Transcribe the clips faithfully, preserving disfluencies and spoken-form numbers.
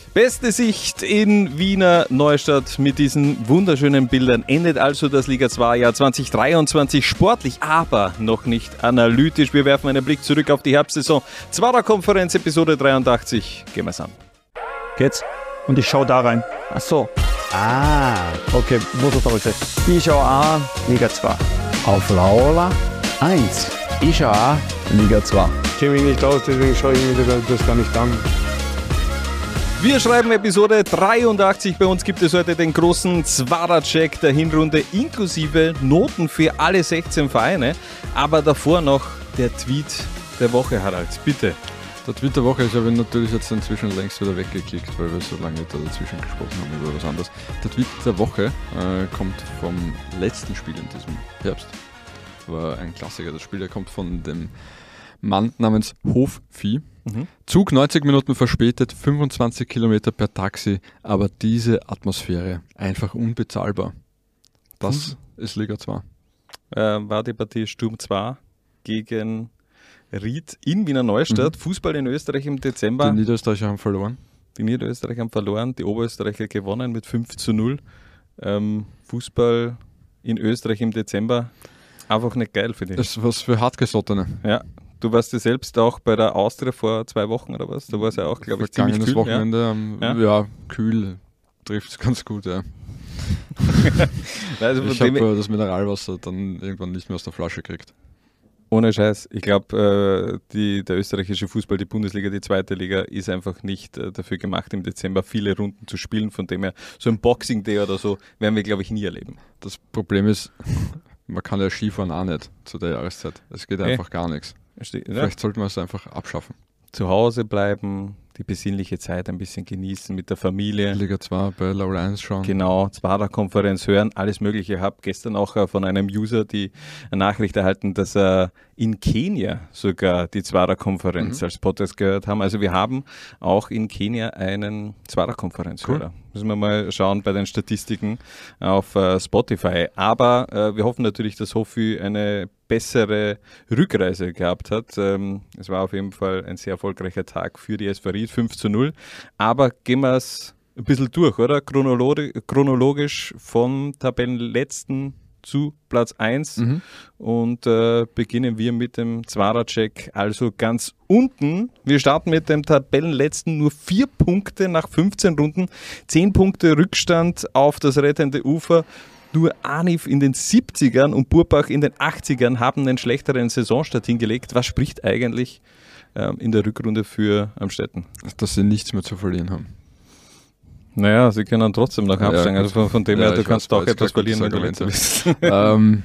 Beste Sicht in Wiener Neustadt mit diesen wunderschönen Bildern. Endet also das Liga zwei Jahr zwanzig dreiundzwanzig sportlich, aber noch nicht analytisch. Wir werfen einen Blick zurück auf die Herbstsaison. Zwarer Konferenz, Episode dreiundachtzig. Gehen wir's an. Geht's? Und ich schau da rein. Ach so. Ah. Okay, muss ich aber sagen. Ich schau an Liga zwei. Auf Laola eins. Ich schau an Liga zwei. Ich kenne mich nicht aus, deswegen schaue ich mir das, das gar nicht an. Wir schreiben Episode dreiundachtzig. Bei uns gibt es heute den großen Zwarer-Check der Hinrunde inklusive Noten für alle sechzehn Vereine. Aber davor noch der Tweet der Woche, Harald. Bitte. Der Tweet der Woche, ich habe ihn natürlich jetzt inzwischen längst wieder weggeklickt, weil wir so lange da dazwischen gesprochen haben über was anderes. Der Tweet der Woche äh, kommt vom letzten Spiel in diesem Herbst. War ein Klassiker. Das Spiel, der kommt von dem Mann namens Hofvieh. Mhm. Zug neunzig Minuten verspätet, fünfundzwanzig Kilometer per Taxi, aber diese Atmosphäre einfach unbezahlbar. Das mhm. ist Liga zwei. Äh, war die Partie Sturm zwei gegen Ried in Wiener Neustadt. Mhm. Fußball in Österreich im Dezember. Die Niederösterreicher haben verloren. Die Niederösterreicher haben verloren, die Oberösterreicher gewonnen mit fünf zu null. Ähm, Fußball in Österreich im Dezember, einfach nicht geil für dich. Das ist was für Hartgesottene. Ja. Du warst ja selbst auch bei der Austria vor zwei Wochen oder was? Da war es ja auch, glaube ich, ziemlich kühl. Wochenende, ja, ja? ja kühl trifft es ganz gut, ja. also ich habe äh, das Mineralwasser dann irgendwann nicht mehr aus der Flasche gekriegt. Ohne Scheiß. Ich glaube, äh, der österreichische Fußball, die Bundesliga, die zweite Liga, ist einfach nicht äh, dafür gemacht, im Dezember viele Runden zu spielen. Von dem her, so ein Boxing Day oder so, werden wir, glaube ich, nie erleben. Das Problem ist, man kann ja Skifahren auch nicht zu der Jahreszeit. Es geht einfach hey. gar nichts. Vielleicht ja. sollten wir es einfach abschaffen. Zu Hause bleiben, die besinnliche Zeit ein bisschen genießen mit der Familie. Liga zwei bei Laola eins schauen. Genau, Zwarer Konferenz hören, alles Mögliche. Ich habe gestern auch von einem User die Nachricht erhalten, dass er in Kenia sogar die Zwarer Konferenz mhm. als Podcast gehört haben. Also wir haben auch in Kenia einen Zwarer Konferenzhörer. Cool. Müssen wir mal schauen bei den Statistiken auf uh, Spotify. Aber uh, wir hoffen natürlich, dass Hofi eine bessere Rückreise gehabt hat. Ähm, es war auf jeden Fall ein sehr erfolgreicher Tag für die S V Ried, fünf zu null. Aber gehen wir es ein bisschen durch, oder? Chronologi- chronologisch vom Tabellenletzten zu Platz eins mhm. und äh, beginnen wir mit dem Zwarer-Check, also ganz unten. Wir starten mit dem Tabellenletzten, nur vier Punkte nach fünfzehn Runden, zehn Punkte Rückstand auf das rettende Ufer. Nur Anif in den siebzigern und Burbach in den achtzigern haben einen schlechteren Saisonstart hingelegt. Was spricht eigentlich ähm, in der Rückrunde für Amstetten? Dass sie nichts mehr zu verlieren haben. Naja, sie können trotzdem noch absteigen. Ja, also von, von dem ja, her, du kannst auch etwas verlieren, wenn du Letzter bist. ähm,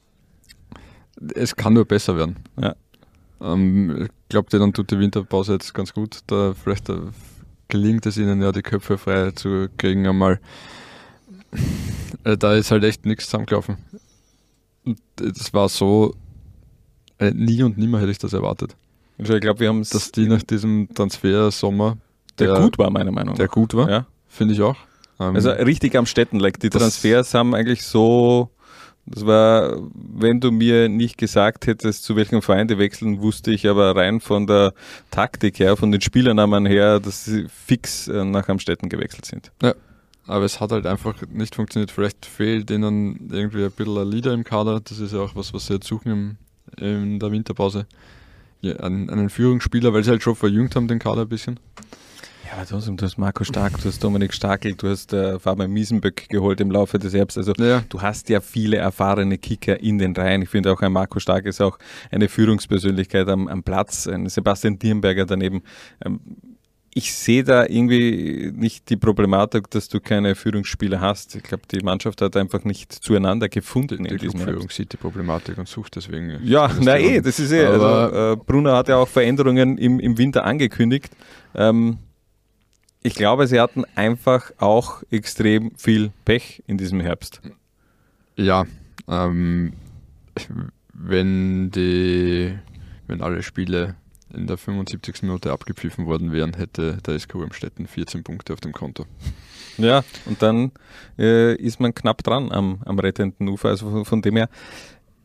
es kann nur besser werden. Ja. Ähm, ich glaube, denen tut die Winterpause jetzt ganz gut. Da vielleicht da gelingt es ihnen ja, die Köpfe frei zu kriegen einmal. Äh, da ist halt echt nichts zusammengelaufen. Und das war so, äh, nie und nimmer hätte ich das erwartet. Also ich glaube, wir haben es... Dass die nach diesem Transfer-Sommer, der, der gut war, meiner Meinung nach. Der gut war, ja. Finde ich auch. Ähm, also richtig am Städten, like, die Transfers haben eigentlich so, das war, wenn du mir nicht gesagt hättest, zu welchem Verein die wechseln, wusste ich aber rein von der Taktik her, von den Spielernamen her, dass sie fix nach Amstetten gewechselt sind. Ja, aber es hat halt einfach nicht funktioniert. Vielleicht fehlt ihnen irgendwie ein bisschen ein Leader im Kader, das ist ja auch was, was sie jetzt suchen im, in der Winterpause. Ja, einen, einen Führungsspieler, weil sie halt schon verjüngt haben, den Kader ein bisschen. Ja, aber trotzdem, du hast Marco Stark, du hast Dominik Starkel, du hast äh, Fabian Miesenböck geholt im Laufe des Herbst. Also ja. Du hast ja viele erfahrene Kicker in den Reihen. Ich finde auch ein Marco Stark ist auch eine Führungspersönlichkeit am, am Platz, ein Sebastian Dirnberger daneben. Ähm, ich sehe da irgendwie nicht die Problematik, dass du keine Führungsspieler hast. Ich glaube, die Mannschaft hat einfach nicht zueinander gefunden. Die, in die diesem Führung sieht die Problematik und sucht deswegen. Ja, na eh, das ist eh. Also, äh, Brunner hat ja auch Veränderungen im, im Winter angekündigt. Ähm, Ich glaube, sie hatten einfach auch extrem viel Pech in diesem Herbst. Ja, ähm, wenn die, wenn alle Spiele in der fünfundsiebzigsten Minute abgepfiffen worden wären, hätte der S K Amstetten vierzehn Punkte auf dem Konto. Ja, und dann äh, ist man knapp dran am, am rettenden Ufer. Also von, von dem her,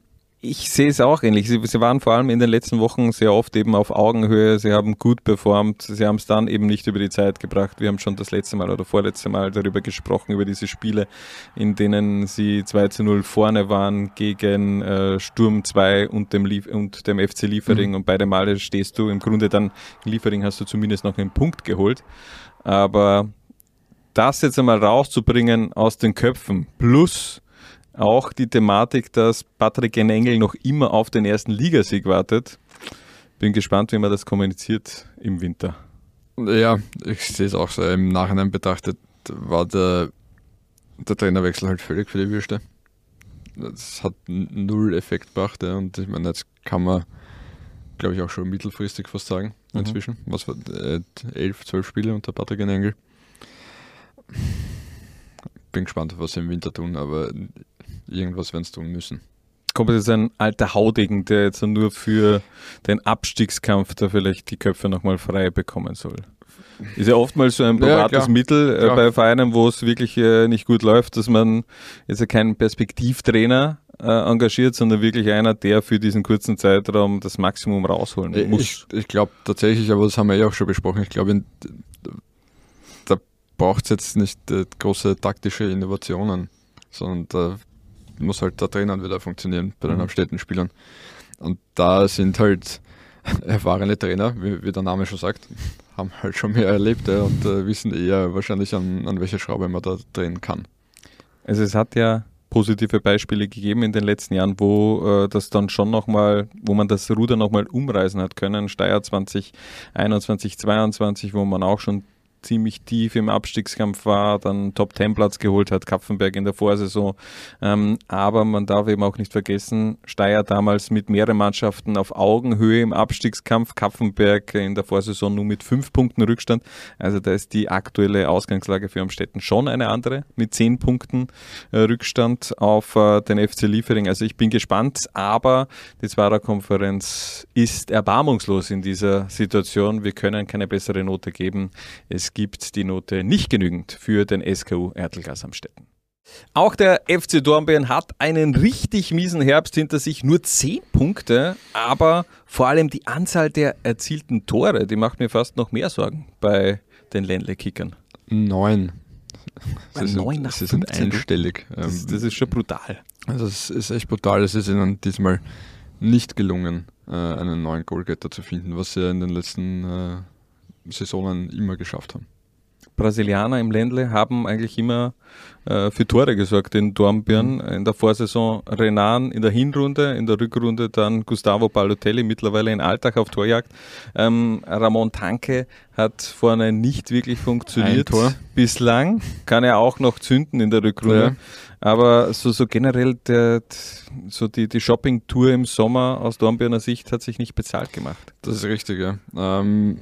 Ich sehe es auch ähnlich. Sie, sie waren vor allem in den letzten Wochen sehr oft eben auf Augenhöhe. Sie haben gut performt. Sie haben es dann eben nicht über die Zeit gebracht. Wir haben schon das letzte Mal oder vorletzte Mal darüber gesprochen, über diese Spiele, in denen sie zwei zu null vorne waren gegen äh, Sturm zwei und dem, Lief- und dem F C Liefering. Mhm. Und beide Male stehst du im Grunde dann, in Liefering hast du zumindest noch einen Punkt geholt. Aber das jetzt einmal rauszubringen aus den Köpfen, plus auch die Thematik, dass Patrick Engel noch immer auf den ersten Ligasieg wartet. Bin gespannt, wie man das kommuniziert im Winter. Ja, ich sehe es auch so. Im Nachhinein betrachtet war der, der Trainerwechsel halt völlig für die Würste. Das hat null Effekt gebracht. Ja. Und ich meine, jetzt kann man, glaube ich, auch schon mittelfristig fast sagen, mhm. inzwischen. Was war äh, elf, zwölf Spiele unter Patrick Engel. Bin gespannt, was sie im Winter tun, aber irgendwas werden sie tun müssen. Kommt jetzt ein alter Haudegen, der jetzt nur für den Abstiegskampf da vielleicht die Köpfe nochmal frei bekommen soll. Ist ja oftmals so ein probates ja, Mittel äh, bei Vereinen, wo es wirklich äh, nicht gut läuft, dass man jetzt ja keinen Perspektivtrainer äh, engagiert, sondern wirklich einer, der für diesen kurzen Zeitraum das Maximum rausholen ich, muss. Ich, ich glaube tatsächlich, aber das haben wir ja auch schon besprochen, ich glaube, da braucht es jetzt nicht äh, große taktische Innovationen, sondern da muss halt der Trainer wieder funktionieren bei den mhm. abstehenden Spielern. Und da sind halt erfahrene Trainer, wie, wie der Name schon sagt, haben halt schon mehr erlebt ja, und äh, wissen eher wahrscheinlich, an, an welche Schraube man da drehen kann. Also es hat ja positive Beispiele gegeben in den letzten Jahren, wo äh, das dann schon nochmal, wo man das Ruder nochmal umreißen hat können. Steyr zwanzig einundzwanzig, zweiundzwanzig, wo man auch schon ziemlich tief im Abstiegskampf war, dann Top-Ten-Platz geholt hat, Kapfenberg in der Vorsaison. Ähm, aber man darf eben auch nicht vergessen, Steyr damals mit mehreren Mannschaften auf Augenhöhe im Abstiegskampf, Kapfenberg in der Vorsaison nur mit fünf Punkten Rückstand. Also da ist die aktuelle Ausgangslage für Amstetten schon eine andere, mit zehn Punkten äh, Rückstand auf äh, den F C Liefering. Also ich bin gespannt, aber die Zwarer-Konferenz ist erbarmungslos in dieser Situation. Wir können keine bessere Note geben. Es gibt die Note nicht genügend für den S K U Ertelgas Amstetten. Auch der F C Dornbirn hat einen richtig miesen Herbst hinter sich, nur zehn Punkte, aber vor allem die Anzahl der erzielten Tore, die macht mir fast noch mehr Sorgen bei den Ländle-Kickern. Neun. Sie sind, neun nach sie sind einstellig. Das, das ist schon brutal. Also es ist echt brutal. Es ist ihnen diesmal nicht gelungen, einen neuen Goalgetter zu finden, was sie in den letzten Saisonen immer geschafft haben. Brasilianer im Ländle haben eigentlich immer äh, für Tore gesorgt in Dornbirn. In der Vorsaison Renan in der Hinrunde, in der Rückrunde dann Gustavo Balotelli, mittlerweile in Alltag auf Torjagd. Ähm, Ramon Tanke hat vorne nicht wirklich funktioniert. Ein Tor. Bislang kann er auch noch zünden in der Rückrunde. Ja. Aber so, so generell der, so die, die Shopping-Tour im Sommer aus Dornbirner Sicht hat sich nicht bezahlt gemacht. Das ist richtig, ja. Ähm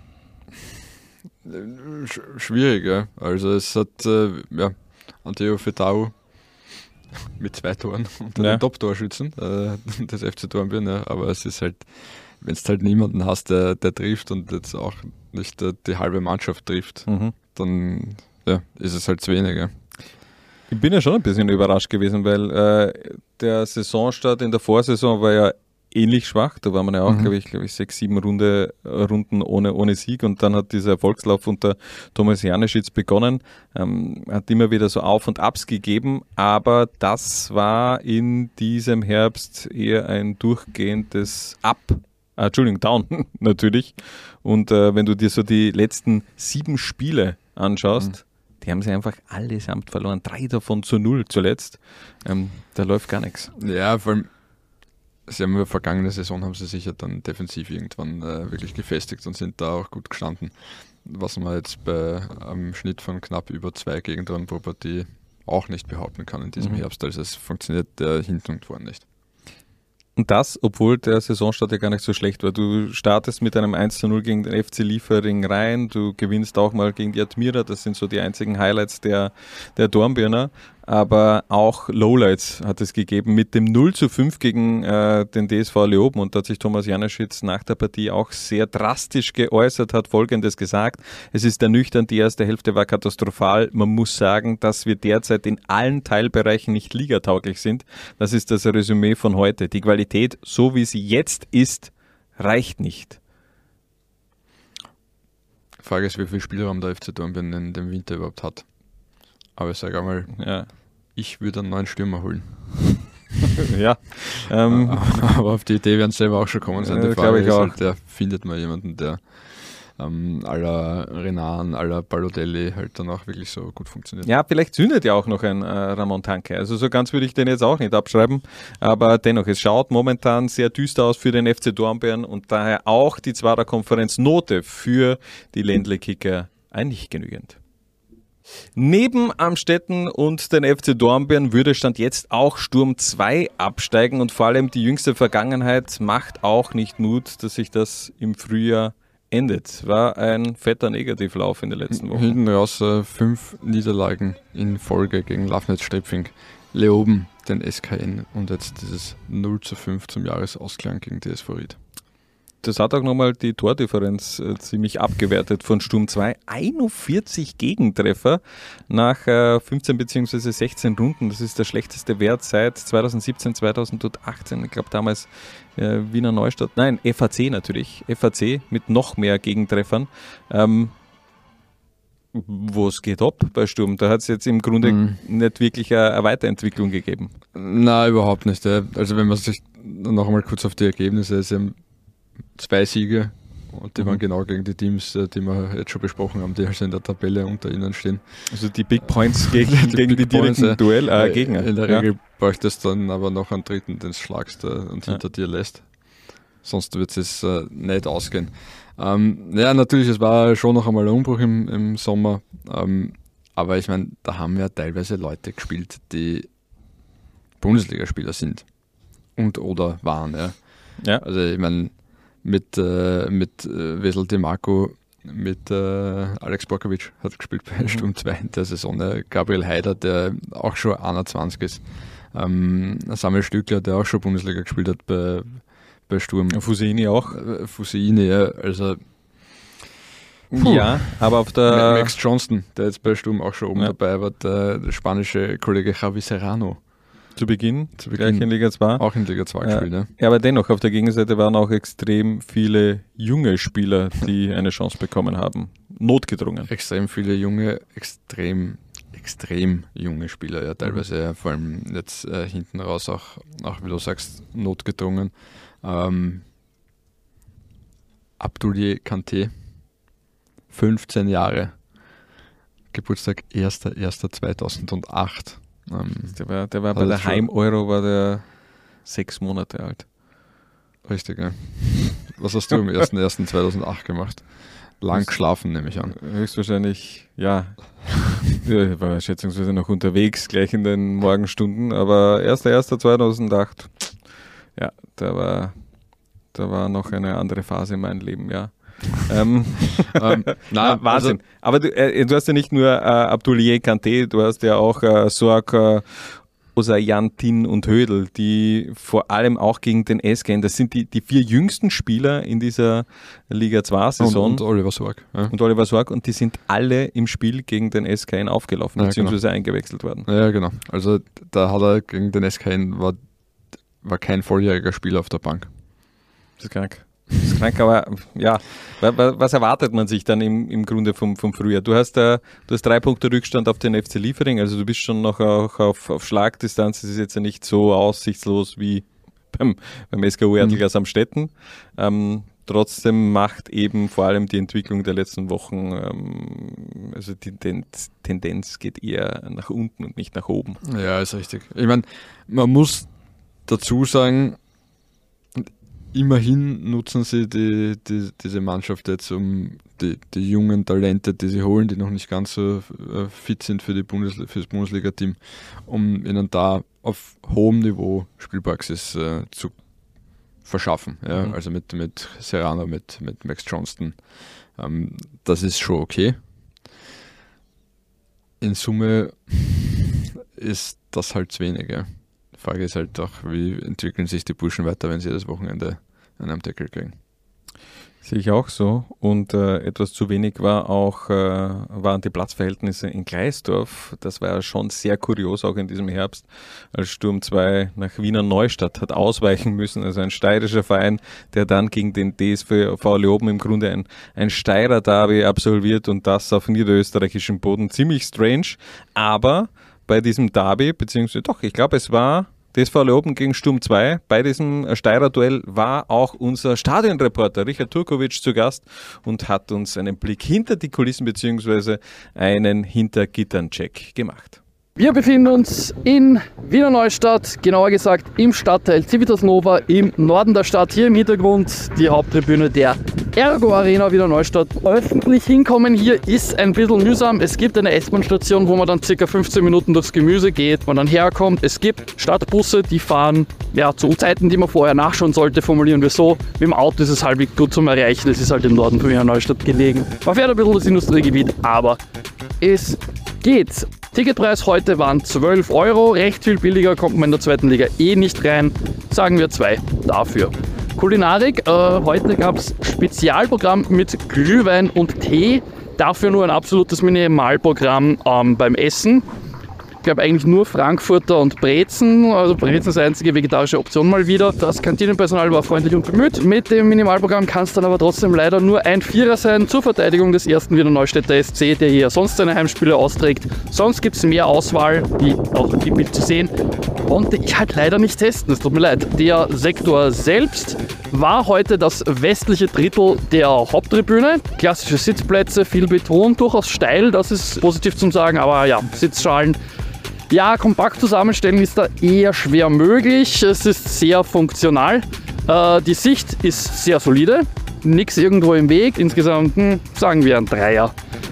Schwierig, ja. Also es hat äh, ja, Anteo Fetau mit zwei Toren unter ja. den Top-Torschützen äh, des F C Dornbirn, ja. Aber es ist halt, wenn es halt niemanden hast, der, der trifft und jetzt auch nicht der, die halbe Mannschaft trifft, mhm. dann ja, ist es halt zu wenig. Ja. Ich bin ja schon ein bisschen überrascht gewesen, weil äh, der Saisonstart in der Vorsaison war ja ähnlich schwach. Da war man ja auch, mhm. glaube ich, glaube ich, sechs, sieben Runde, Runden ohne, ohne Sieg und dann hat dieser Erfolgslauf unter Thomas Janeschitz begonnen. Ähm, hat immer wieder so Auf- und Abs gegeben, aber das war in diesem Herbst eher ein durchgehendes Up. Ah, Entschuldigung, Down natürlich. Und äh, wenn du dir so die letzten sieben Spiele anschaust, mhm. die haben sie einfach allesamt verloren. Drei davon zu null zuletzt. Ähm, da läuft gar nichts. Ja, vor allem sie haben in der vergangenen Saison haben sie sich ja dann defensiv irgendwann äh, wirklich gefestigt und sind da auch gut gestanden. Was man jetzt bei einem Schnitt von knapp über zwei Gegentoren pro Partie auch nicht behaupten kann in diesem mhm. Herbst. Also es funktioniert der hinten und vorne nicht. Und das, obwohl der Saisonstart ja gar nicht so schlecht war. Du startest mit einem eins zu null gegen den F C Liefering rein, du gewinnst auch mal gegen die Admira, das sind so die einzigen Highlights der, der Dornbirner. aber auch Lowlights hat es gegeben mit dem null zu fünf gegen äh, den D S V Leoben, und da hat sich Thomas Janaschitz nach der Partie auch sehr drastisch geäußert, hat Folgendes gesagt: Es ist ernüchternd, die erste Hälfte war katastrophal. Man muss sagen, dass wir derzeit in allen Teilbereichen nicht ligatauglich sind. Das ist das Resümee von heute. Die Qualität, so wie sie jetzt ist, reicht nicht. Die Frage ist, wie viel Spielraum der F C Dornbirn in dem Winter überhaupt hat. Aber ich sage einmal, ja. ich würde einen neuen Stürmer holen. ja. Ähm, Aber auf die Idee werden sie selber auch schon kommen sein. Die äh, Frage ich ist auch. halt, der findet mal jemanden, der ähm, à la Renan, à la Balotelli halt dann auch wirklich so gut funktioniert. Ja, vielleicht zündet ja auch noch ein äh, Ramon Tanke. Also so ganz würde ich den jetzt auch nicht abschreiben. Aber dennoch, es schaut momentan sehr düster aus für den F C Dornbirn und daher auch die Zwarer Konferenz Note für die Ländle-Kicker ein nicht genügend. Neben Amstetten und den F C Dornbirn würde Stand jetzt auch Sturm zwei absteigen, und vor allem die jüngste Vergangenheit macht auch nicht Mut, dass sich das im Frühjahr endet. War ein fetter Negativlauf in den letzten Wochen. Hinten raus äh, fünf Niederlagen in Folge gegen Lafnitz Strepfing, Leoben, den S K N und jetzt dieses null zu fünf zum Jahresausklang gegen D S V Ried. Das hat auch nochmal die Tordifferenz äh, ziemlich abgewertet von Sturm zwei. einundvierzig Gegentreffer nach äh, fünfzehn bzw. sechzehn Runden. Das ist der schlechteste Wert seit zweitausendsiebzehn, zweitausendachtzehn. Ich glaube damals äh, Wiener Neustadt. Nein, F A C natürlich. F A C mit noch mehr Gegentreffern. Ähm, was geht ab bei Sturm? Da hat es jetzt im Grunde mhm. nicht wirklich eine, eine Weiterentwicklung gegeben. Nein, überhaupt nicht. Ja. Also wenn man sich noch einmal kurz auf die Ergebnisse, sie haben zwei Siege und die mhm. waren genau gegen die Teams, die wir jetzt schon besprochen haben, die also in der Tabelle unter ihnen stehen. Also die Big Points gegen die, gegen die direkten Points, Duell, äh, Gegner. In der ja. Regel bräuchtest du dann aber noch einen dritten, den du schlagst und ja. hinter dir lässt. Sonst wird es äh, nicht ausgehen. Ähm, ja, natürlich, es war schon noch einmal ein Umbruch im, im Sommer, ähm, aber ich meine, da haben ja teilweise Leute gespielt, die Bundesligaspieler sind und oder waren. Ja. Ja. Also ich meine, mit, äh, mit äh, Wesel DeMarco, mit äh, Alex Borkovic hat gespielt bei mhm. Sturm zwei in der Saison. Ja. Gabriel Haider, der auch schon einundzwanzig ist. Ähm, Samuel Stückler, der auch schon Bundesliga gespielt hat bei, bei Sturm. Fuseini auch. Äh, Fuseini, ja. Also, puh. Ja, aber auf der... Max Johnston, der jetzt bei Sturm auch schon oben ja. dabei war, der, der spanische Kollege Javi Serrano. Zu Beginn, zu Beginn, gleich in Liga zwei. Auch in Liga zwei gespielt, ja. ja. Ja, aber dennoch, auf der Gegenseite waren auch extrem viele junge Spieler, die eine Chance bekommen haben. Notgedrungen. Extrem viele junge, extrem, extrem junge Spieler, ja, teilweise, mhm. ja, vor allem jetzt äh, hinten raus auch, auch, wie du sagst, notgedrungen. Ähm, Abdoulaye Kanté, fünfzehn Jahre, Geburtstag erster erster zweitausendacht. Ähm, der war, der war bei der Heim-Euro war der sechs Monate alt. Richtig, ja. Was hast du am erster erster zweitausendacht gemacht? Lang das geschlafen, nehme ich an. Höchstwahrscheinlich, ja. Ich war schätzungsweise noch unterwegs, gleich in den Morgenstunden, aber erster erster zweitausendacht, ja, da war, da war noch eine andere Phase in meinem Leben, ja. ähm, ähm, na, Wahnsinn. Also, aber du, äh, du hast ja nicht nur äh, Abdoulaye Kanté, du hast ja auch äh, Sorg, äh, Osayantin und Hödel, die vor allem auch gegen den S K N, das sind die, die vier jüngsten Spieler in dieser Liga zwei Saison. Und, und Oliver Sorg. Ja. Und Oliver Sorg, und die sind alle im Spiel gegen den S K N aufgelaufen, ja, beziehungsweise genau. eingewechselt worden. Ja, genau. Also da hat er gegen den S K N, war, war kein volljähriger Spieler auf der Bank. Das ist krank. Das ist krank, aber ja, was erwartet man sich dann im, im Grunde vom, vom Frühjahr? Du hast, äh, du hast drei Punkte Rückstand auf den F C Liefering, also du bist schon noch auch auf, auf Schlagdistanz. Es ist jetzt ja nicht so aussichtslos wie beim, beim S K U Erdlglas mhm. Amstetten. Ähm, trotzdem macht eben vor allem die Entwicklung der letzten Wochen, ähm, also die Tendenz, Tendenz geht eher nach unten und nicht nach oben. Ja, ist richtig. Ich meine, man muss dazu sagen, immerhin nutzen sie die, die, diese Mannschaft jetzt, um die, die jungen Talente, die sie holen, die noch nicht ganz so äh, fit sind für, die Bundesliga, für das Bundesliga-Team, um ihnen da auf hohem Niveau Spielpraxis äh, zu verschaffen. Ja? Mhm. Also mit, mit Serrano, mit, mit Max Johnston. Ähm, das ist schon okay. In Summe ist das halt zu wenig. Ja. Die Frage ist halt auch, wie entwickeln sich die Burschen weiter, wenn sie jedes Wochenende an einem Deckel kriegen. Sehe ich auch so. Und äh, etwas zu wenig war auch, äh, waren die Platzverhältnisse in Gleisdorf. Das war ja schon sehr kurios, auch in diesem Herbst, als Sturm zwei nach Wiener Neustadt hat ausweichen müssen. Also ein steirischer Verein, der dann gegen den D S V Leoben im Grunde ein, ein Steirer Derby absolviert und das auf niederösterreichischem Boden. Ziemlich strange. Aber bei diesem Derby, beziehungsweise doch, ich glaube, es war D S V Leoben gegen Sturm zwei. Bei diesem Steirer Duell war auch unser Stadionreporter Richard Turkovic zu Gast und hat uns einen Blick hinter die Kulissen bzw. einen Hintergittern-Check gemacht. Wir befinden uns in Wiener Neustadt, genauer gesagt im Stadtteil Civitas Nova im Norden der Stadt. Hier im Hintergrund die Haupttribüne der Ergo Arena Wiener Neustadt. Öffentlich hinkommen hier ist ein bisschen mühsam. Es gibt eine S-Bahn-Station, wo man dann ca. fünfzehn Minuten durchs Gemüse geht, man dann herkommt. Es gibt Stadtbusse, die fahren ja, zu Zeiten, die man vorher nachschauen sollte, formulieren wir so. Mit dem Auto ist es halbwegs gut zum Erreichen. Es ist halt im Norden von Wiener Neustadt gelegen. Man fährt ein bisschen das Industriegebiet, aber es geht. Ticketpreis heute waren zwölf Euro, recht viel billiger, kommt man in der zweiten Liga eh nicht rein, sagen wir zwei dafür. Kulinarik, äh, heute gab es Spezialprogramm mit Glühwein und Tee, dafür nur ein absolutes Minimalprogramm ähm, beim Essen. Ich glaube eigentlich nur Frankfurter und Brezen, also Brezen ist die einzige vegetarische Option mal wieder. Das Kantinenpersonal war freundlich und bemüht. Mit dem Minimalprogramm kann es dann aber trotzdem leider nur ein Vierer sein zur Verteidigung des ersten Wiener Neustädter S C, der hier sonst seine Heimspiele austrägt. Sonst gibt es mehr Auswahl, wie auch im Bild zu sehen. Konnte ich halt leider nicht testen, es tut mir leid. Der Sektor selbst war heute das westliche Drittel der Haupttribüne. Klassische Sitzplätze, viel Beton, durchaus steil, das ist positiv zum Sagen, aber ja, Sitzschalen. Ja, kompakt zusammenstellen ist da eher schwer möglich. Es ist sehr funktional. Äh, die Sicht ist sehr solide. Nichts irgendwo im Weg. Insgesamt hm, sagen wir ein Dreier.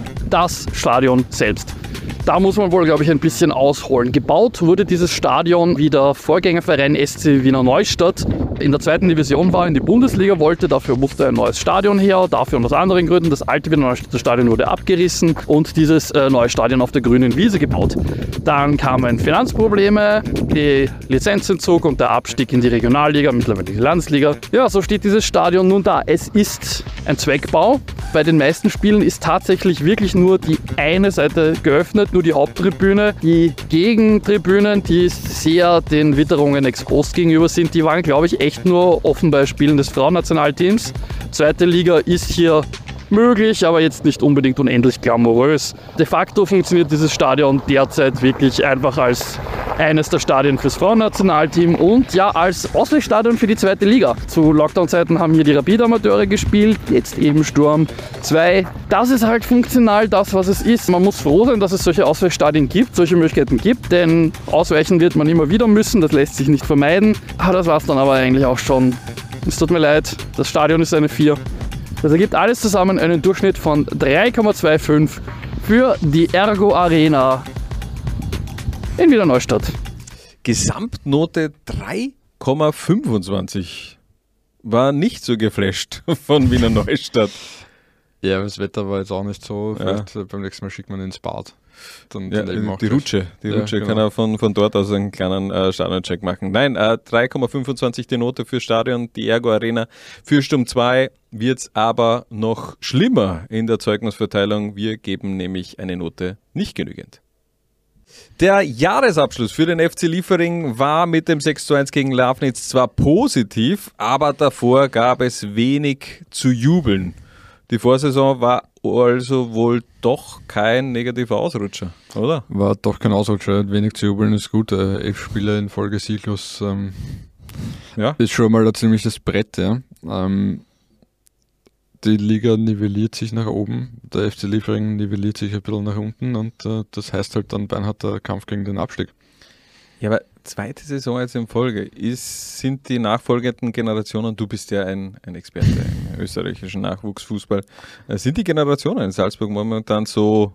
Das Stadion selbst. Da muss man wohl, glaube ich, ein bisschen ausholen. Gebaut wurde dieses Stadion, wie der Vorgängerverein S C Wiener Neustadt in der zweiten Division war, in die Bundesliga wollte. Dafür musste ein neues Stadion her. Dafür und aus anderen Gründen. Das alte Wiener Neustädter Stadion wurde abgerissen und dieses äh, neue Stadion auf der grünen Wiese gebaut. Dann kamen Finanzprobleme, die Lizenzentzug und der Abstieg in die Regionalliga, mittlerweile die Landesliga. Ja, so steht dieses Stadion nun da. Es ist ein Zweckbau. Bei den meisten Spielen ist tatsächlich wirklich nur die eine Seite geöffnet, nur die Haupttribüne. Die Gegentribünen, die sehr den Witterungen exposed gegenüber sind, die waren, glaube ich, echt nur offen bei Spielen des Frauennationalteams. Zweite Liga ist hier möglich, aber jetzt nicht unbedingt unendlich glamourös. De facto funktioniert dieses Stadion derzeit wirklich einfach als eines der Stadien fürs Frauennationalteam und ja als Ausweichstadion für die zweite Liga. Zu Lockdown-Zeiten haben hier die Rapid-Amateure gespielt, jetzt eben Sturm zwei. Das ist halt funktional das, was es ist. Man muss froh sein, dass es solche Ausweichstadien gibt, solche Möglichkeiten gibt, denn ausweichen wird man immer wieder müssen, das lässt sich nicht vermeiden. Ah, das war es dann aber eigentlich auch schon. Es tut mir leid, das Stadion ist eine vier. Das ergibt alles zusammen einen Durchschnitt von drei Komma fünfundzwanzig für die Ergo Arena in Wiener Neustadt. Gesamtnote drei Komma fünfundzwanzig. War nicht so geflasht von Wiener Neustadt. Ja, das Wetter war jetzt auch nicht so. Vielleicht ja. Beim nächsten Mal schickt man ins Bad. Dann, ja, dann die Rutsche, die ja, Rutsche genau. Kann er von, von dort aus einen kleinen äh, Stadioncheck machen. Nein, äh, drei Komma fünfundzwanzig die Note für Stadion, die Ergo Arena. Für Sturm zwei wird es aber noch schlimmer in der Zeugnisverteilung. Wir geben nämlich eine Note nicht genügend. Der Jahresabschluss für den F C Liefering war mit dem sechs zu eins gegen Lafnitz zwar positiv, aber davor gab es wenig zu jubeln. Die Vorsaison war also wohl doch kein negativer Ausrutscher, oder? War doch kein Ausrutscher, wenig zu jubeln ist gut. Äh, elf Spiele in Folge sieglos ähm, ja. ist schon mal ein ziemliches Brett. Ja. Ähm, die Liga nivelliert sich nach oben, der F C Liefering nivelliert sich ein bisschen nach unten und äh, das heißt halt dann beinharter Kampf gegen den Abstieg. Ja, aber zweite Saison jetzt in Folge, ist, sind die nachfolgenden Generationen, du bist ja ein, ein Experte im österreichischen Nachwuchsfußball, sind die Generationen in Salzburg momentan so,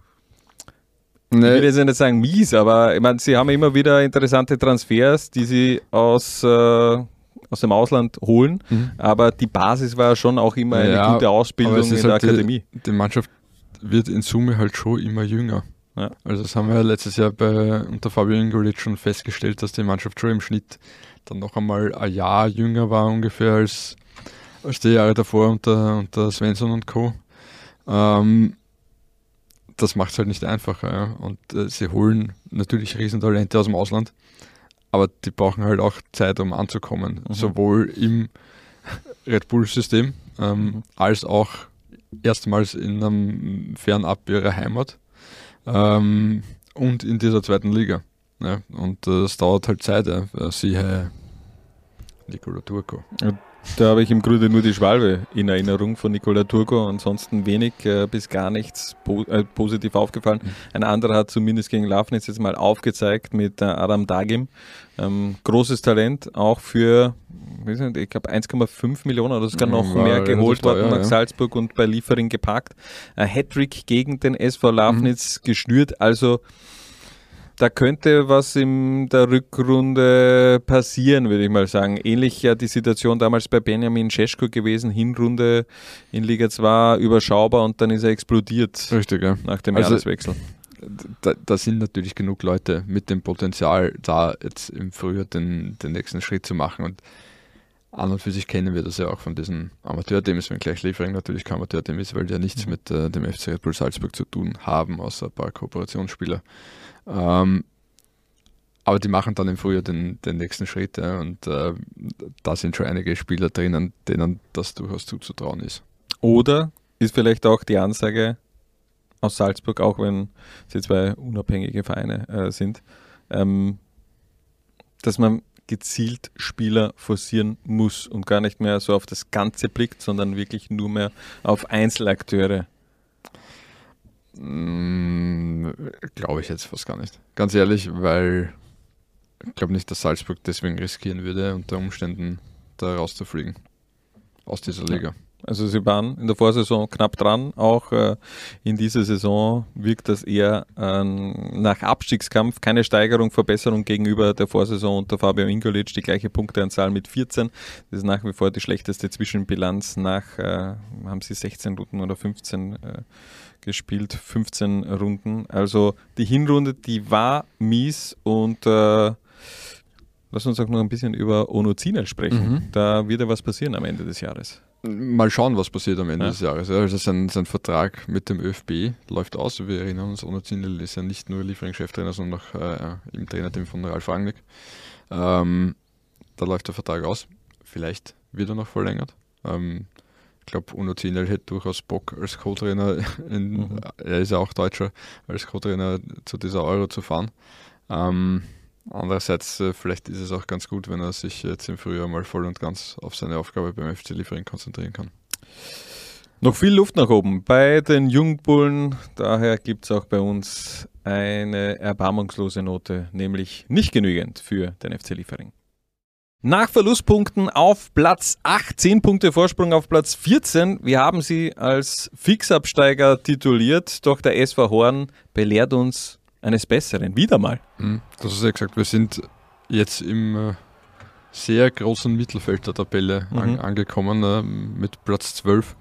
nee. Ich will jetzt nicht sagen mies, aber ich meine, sie haben immer wieder interessante Transfers, die sie aus, äh, aus dem Ausland holen, mhm. aber die Basis war schon auch immer eine ja, gute Ausbildung in der halt Akademie. Die, die Mannschaft wird in Summe halt schon immer jünger. Ja. Also das haben wir letztes Jahr bei, unter Fabio Ingolic schon festgestellt, dass die Mannschaft schon im Schnitt dann noch einmal ein Jahr jünger war ungefähr als, als die Jahre davor unter, unter Svensson und Co. Ähm, das macht es halt nicht einfacher. Ja. Und äh, sie holen natürlich Riesentalente aus dem Ausland, aber die brauchen halt auch Zeit, um anzukommen. Mhm. Sowohl im Red Bull-System ähm, mhm. als auch erstmals in einem fernab ihrer Heimat. Ähm, und in dieser zweiten Liga. Ja, und äh, das dauert halt Zeit. Ja. Siehe Nicola Turco. Ja, da habe ich im Grunde nur die Schwalbe in Erinnerung von Nicola Turco, ansonsten wenig äh, bis gar nichts po- äh, positiv aufgefallen. Mhm. Ein anderer hat zumindest gegen Lafnitz jetzt mal aufgezeigt mit äh, Adam Dagim. Ähm, großes Talent, auch für ich glaube eins Komma fünf Millionen oder sogar noch War mehr geholt worden nach ja. Salzburg und bei Liefering geparkt. Ein Hattrick gegen den S V Lafnitz mhm. geschnürt, also da könnte was in der Rückrunde passieren, würde ich mal sagen. Ähnlich ja die Situation damals bei Benjamin Šeško gewesen, Hinrunde in Liga zwei überschaubar und dann ist er explodiert. Richtig, ja. Nach dem also, Jahreswechsel. Da, da sind natürlich genug Leute mit dem Potenzial, da jetzt im Frühjahr den, den nächsten Schritt zu machen. Und an und für sich kennen wir das ja auch von diesen Amateurteams, wenn gleich Liefering natürlich kein Amateurteam ist, weil die ja nichts mhm. mit äh, dem F C Red Bull Salzburg zu tun haben, außer ein paar Kooperationsspieler. Ähm, aber die machen dann im Frühjahr den, den nächsten Schritt ja, und äh, da sind schon einige Spieler drinnen, denen das durchaus zuzutrauen ist. Oder ist vielleicht auch die Ansage aus Salzburg, auch wenn sie zwei unabhängige Vereine äh, sind, ähm, dass man gezielt Spieler forcieren muss und gar nicht mehr so auf das Ganze blickt, sondern wirklich nur mehr auf Einzelakteure. Mm, glaube ich jetzt fast gar nicht. Ganz ehrlich, weil ich glaube nicht, dass Salzburg deswegen riskieren würde, unter Umständen da rauszufliegen aus dieser Liga. Ja. Also sie waren in der Vorsaison knapp dran, auch äh, in dieser Saison wirkt das eher äh, nach Abstiegskampf, keine Steigerung, Verbesserung gegenüber der Vorsaison unter Fabio Ingolic, die gleiche Punkteanzahl mit vierzehn, das ist nach wie vor die schlechteste Zwischenbilanz, nach, äh, haben sie sechzehn Runden oder fünfzehn äh, gespielt, fünfzehn Runden, also die Hinrunde, die war mies und äh, lass uns auch noch ein bisschen über Ono Zinel sprechen, mhm. da wird ja was passieren am Ende des Jahres. Mal schauen, was passiert am Ende ja. des Jahres. Also sein, sein Vertrag mit dem ÖFB läuft aus. Wir erinnern uns, Ono Zinel ist ja nicht nur Liefering-Cheftrainer, sondern auch äh, im Trainerteam von Ralf Rangnick. Ähm, da läuft der Vertrag aus. Vielleicht wird er noch verlängert. Ähm, ich glaube, Ono Zinel hätte durchaus Bock als Co-Trainer, in, mhm. er ist ja auch Deutscher, als Co-Trainer zu dieser Euro zu fahren. Ähm, Andererseits, äh, vielleicht ist es auch ganz gut, wenn er sich jetzt im Frühjahr mal voll und ganz auf seine Aufgabe beim F C Liefering konzentrieren kann. Noch viel Luft nach oben bei den Jungbullen, daher gibt es auch bei uns eine erbarmungslose Note, nämlich nicht genügend für den F C Liefering. Nach Verlustpunkten auf Platz acht, zehn Punkte Vorsprung auf Platz vierzehn. Wir haben sie als Fixabsteiger tituliert, doch der S V Horn belehrt uns eines Besseren, wieder mal. Das ist ja gesagt, wir sind jetzt im äh, sehr großen Mittelfeld der Tabelle mhm. an, angekommen, äh, mit Platz zwölf.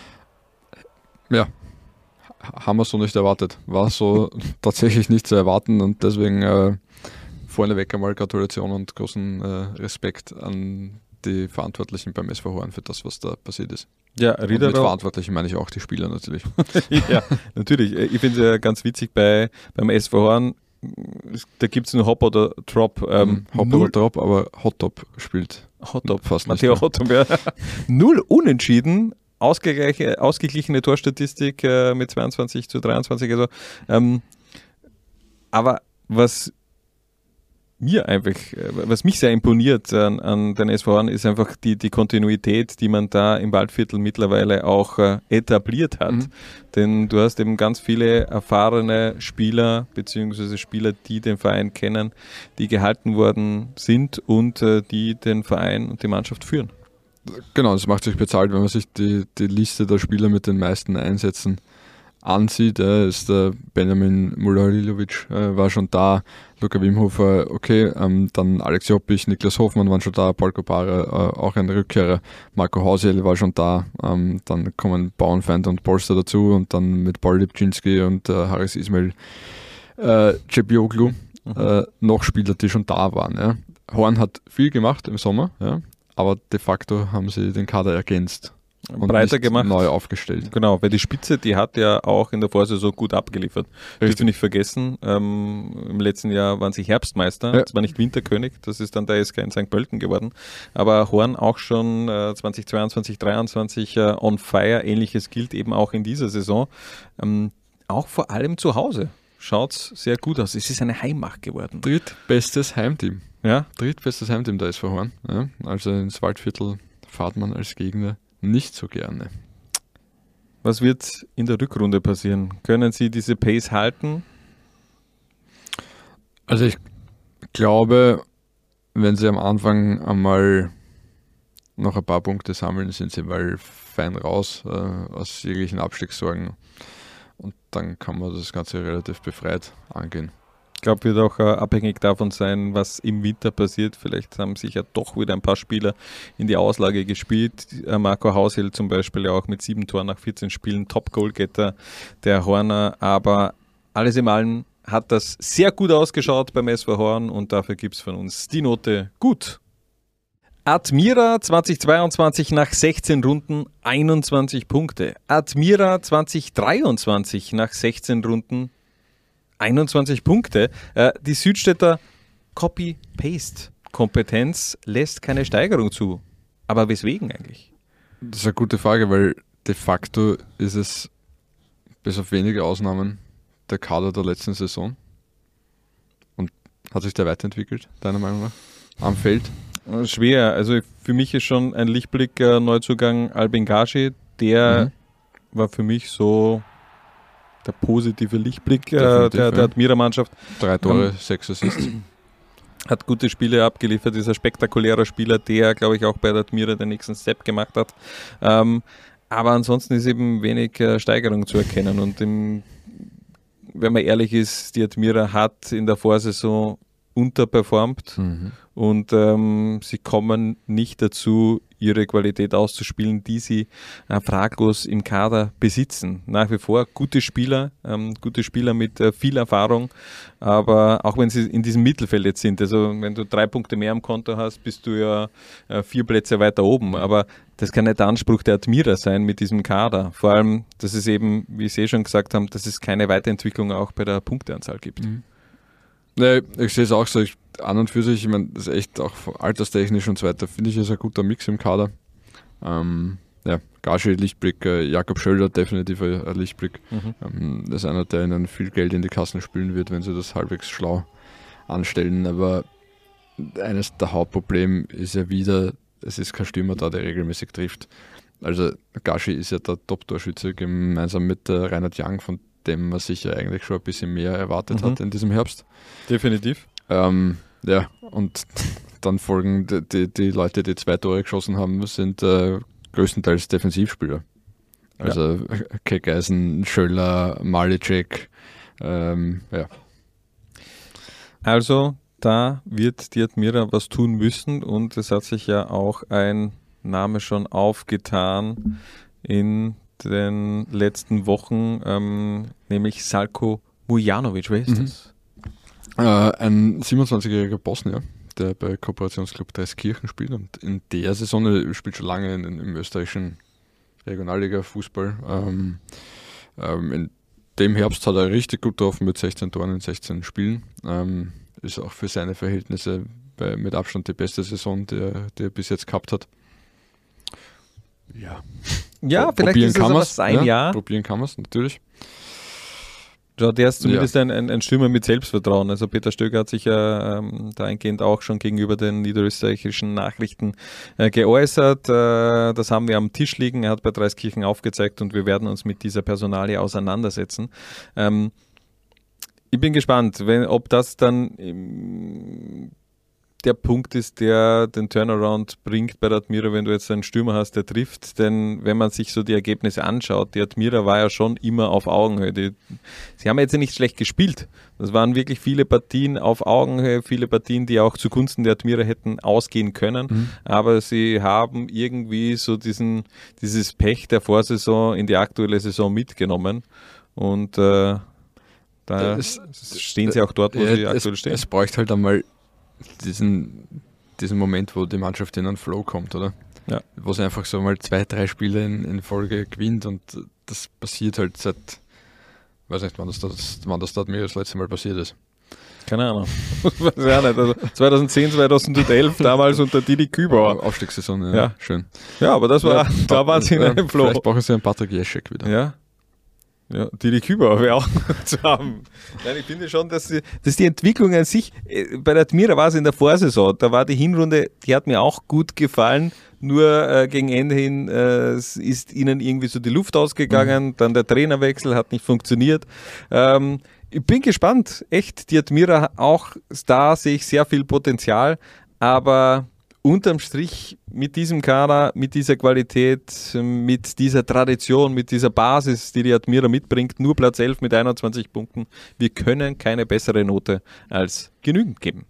Ja, haben wir so nicht erwartet. War so tatsächlich nicht zu erwarten und deswegen äh, vorneweg einmal Gratulation und großen äh, Respekt an die Verantwortlichen beim S V Horn für das, was da passiert ist. Ja, Riederau. Mit Verantwortlichen meine ich auch die Spieler natürlich. Ja, natürlich. Ich finde es ja ganz witzig bei, beim S V Horn, da gibt es nur Hop oder Drop. Ähm, Hop oder Drop, aber Hot Top spielt Hot Top. fast Matteo nicht. Hot Top, ja. Null Unentschieden, ausgegleiche, ausgeglichene Torstatistik äh, mit zweiundzwanzig zu dreiundzwanzig. Also, ähm, aber was mir einfach, was mich sehr imponiert an, an den S V Horn, ist einfach die, die Kontinuität, die man da im Waldviertel mittlerweile auch äh, etabliert hat. Mhm. Denn du hast eben ganz viele erfahrene Spieler, beziehungsweise Spieler, die den Verein kennen, die gehalten worden sind und äh, die den Verein und die Mannschaft führen. Genau, das macht sich bezahlt, wenn man sich die, die Liste der Spieler mit den meisten Einsätzen ansieht, äh, ist der Benjamin Muller-Halilovic äh, war schon da, Luka Wimhofer, okay, ähm, dann Alex Joppich, Niklas Hofmann waren schon da, Paul Kobara, äh, auch ein Rückkehrer, Marco Hausiel war schon da, ähm, dann kommen Bauernfeind und Polster dazu und dann mit Paul Lipczynski und äh, Haris Ismail äh, Cebioglu mhm. äh, noch Spieler, die schon da waren. Ja. Horn hat viel gemacht im Sommer, ja, aber de facto haben sie den Kader ergänzt. Und breiter gemacht. Neu aufgestellt. Genau, weil die Spitze, die hat ja auch in der Vorsaison gut abgeliefert. Dürfen wir nicht vergessen, ähm, im letzten Jahr waren sie Herbstmeister, ja. zwar nicht Winterkönig, das ist dann der S K in Sankt Pölten geworden, aber Horn auch schon äh, zweitausendzweiundzwanzig, dreiundzwanzig äh, on fire, ähnliches gilt eben auch in dieser Saison, ähm, auch vor allem zu Hause. Schaut's sehr gut aus, es ist eine Heimmacht geworden. Drittbestes Heimteam. Ja? Drittbestes Heimteam der S V Horn. Ja? Also ins Waldviertel fahrt man als Gegner nicht so gerne. Was wird in der Rückrunde passieren? Können Sie diese Pace halten? Also ich glaube, wenn Sie am Anfang einmal noch ein paar Punkte sammeln, sind Sie mal fein raus äh, aus jeglichen Abstiegssorgen und dann kann man das Ganze relativ befreit angehen. Ich glaube, wird auch äh, abhängig davon sein, was im Winter passiert. Vielleicht haben sich ja doch wieder ein paar Spieler in die Auslage gespielt. Äh, Marco Hausiel zum Beispiel ja auch mit sieben Toren nach vierzehn Spielen, Top-Goalgetter der Horner. Aber alles in allem hat das sehr gut ausgeschaut beim S V Horn und dafür gibt es von uns die Note gut. Admira zweitausendzweiundzwanzig nach sechzehn Runden einundzwanzig Punkte. Admira zweitausenddreiundzwanzig nach sechzehn Runden einundzwanzig Punkte. Äh, die Südstädter Copy-Paste-Kompetenz lässt keine Steigerung zu. Aber weswegen eigentlich? Das ist eine gute Frage, weil de facto ist es bis auf wenige Ausnahmen der Kader der letzten Saison. Und hat sich der weiterentwickelt, deiner Meinung nach, am Feld? Schwer. Also für mich ist schon ein Lichtblick äh, Neuzugang Albin Gashi. Der mhm. war für mich so der positive Lichtblick äh, der, der Admira-Mannschaft. Drei Tore, ähm, sechs Assists. Hat gute Spiele abgeliefert, ist ein spektakulärer Spieler, der, glaube ich, auch bei der Admira den nächsten Step gemacht hat. Ähm, aber ansonsten ist eben wenig äh, Steigerung zu erkennen. Und im, wenn man ehrlich ist, die Admira hat in der Vorsaison unterperformt mhm. und ähm, sie kommen nicht dazu, ihre Qualität auszuspielen, die sie äh, fraglos im Kader besitzen. Nach wie vor gute Spieler, ähm, gute Spieler mit äh, viel Erfahrung, aber auch wenn sie in diesem Mittelfeld jetzt sind, also wenn du drei Punkte mehr am Konto hast, bist du ja äh, vier Plätze weiter oben, aber das kann nicht der Anspruch der Admira sein mit diesem Kader. Vor allem, dass es eben, wie Sie eh schon gesagt haben, dass es keine Weiterentwicklung auch bei der Punkteanzahl gibt. Mhm. Nee, ich sehe es auch so. Ich, an und für sich, ich meine, das ist echt auch alterstechnisch und so weiter, finde ich, ist ein guter Mix im Kader. Ähm, ja, Gashi, Lichtblick, äh, Jakob Schölder, definitiv ein, ein Lichtblick. Mhm. Ähm, das ist einer, der ihnen viel Geld in die Kassen spülen wird, wenn sie das halbwegs schlau anstellen. Aber eines der Hauptprobleme ist ja wieder, es ist kein Stürmer da, der regelmäßig trifft. Also Gashi ist ja der Top-Torschütze gemeinsam mit äh, Reinhard Young, von dem man sich ja eigentlich schon ein bisschen mehr erwartet mhm. hat in diesem Herbst. Definitiv. Ähm, ja, und dann folgen die, die, die Leute, die zwei Tore geschossen haben, sind äh, größtenteils Defensivspieler. Also ja. Keckeisen, Schöller, Malicek, ähm, ja. Also da wird die Admira was tun müssen und es hat sich ja auch ein Name schon aufgetan in den letzten Wochen, ähm, nämlich Salko Mujanovic. Wer ist mhm. das? Äh, ein siebenundzwanzigjähriger Bosnier, der bei Kooperationsclub Dreiskirchen spielt und in der Saison, er spielt schon lange in, in, im österreichischen Regionalliga-Fußball. Ähm, ähm, in dem Herbst hat er richtig gut getroffen mit sechzehn Toren in sechzehn Spielen. Ähm, ist auch für seine Verhältnisse bei, mit Abstand die beste Saison, die er, die er bis jetzt gehabt hat. Ja. Ja, vielleicht ist es aber sein ja, Jahr. Probieren kann man es, natürlich. Ja, der ist zumindest ja. ein, ein, ein Stürmer mit Selbstvertrauen. Also Peter Stöger hat sich ja ähm, dahingehend auch schon gegenüber den niederösterreichischen Nachrichten äh, geäußert. Äh, das haben wir am Tisch liegen. Er hat bei Dreiskirchen aufgezeigt und wir werden uns mit dieser Personalie auseinandersetzen. Ähm, ich bin gespannt, wenn, ob das dann im der Punkt ist, der den Turnaround bringt bei der Admira, wenn du jetzt einen Stürmer hast, der trifft. Denn wenn man sich so die Ergebnisse anschaut, die Admira war ja schon immer auf Augenhöhe. Die, sie haben jetzt ja nicht schlecht gespielt. Das waren wirklich viele Partien auf Augenhöhe, viele Partien, die auch zugunsten der Admira hätten ausgehen können. Mhm. Aber sie haben irgendwie so diesen, dieses Pech der Vorsaison in die aktuelle Saison mitgenommen. Und äh, da es, stehen sie auch dort, wo ja, sie aktuell es, stehen. Es bräuchte halt einmal diesen, diesen Moment, wo die Mannschaft in einen Flow kommt, oder? Ja. Wo sie einfach so mal zwei, drei Spiele in, in Folge gewinnt und das passiert halt seit, weiß nicht, wann das, das, wann das dort mir das letzte Mal passiert ist. Keine Ahnung. Weiß ich auch nicht. Also zweitauszehn, zweitauself damals unter Didi Kübauer. Aufstiegssaison, ja. ja. Schön. Ja, aber das war, ja, da waren sie in einem Flow. Vielleicht brauchen sie einen Patrick Jeschek wieder. Ja. Ja, Didi Kübauer wäre auch zu haben. Nein, ich finde schon, dass, sie, dass die Entwicklung an sich, bei der Admira war es in der Vorsaison, da war die Hinrunde, die hat mir auch gut gefallen, nur äh, gegen Ende hin äh, ist ihnen irgendwie so die Luft ausgegangen, mhm. dann der Trainerwechsel hat nicht funktioniert. Ähm, ich bin gespannt, echt, die Admira auch, da sehe ich sehr viel Potenzial, aber unterm Strich mit diesem Kader, mit dieser Qualität, mit dieser Tradition, mit dieser Basis, die die Admira mitbringt, nur Platz elf mit einundzwanzig Punkten. Wir können keine bessere Note als genügend geben.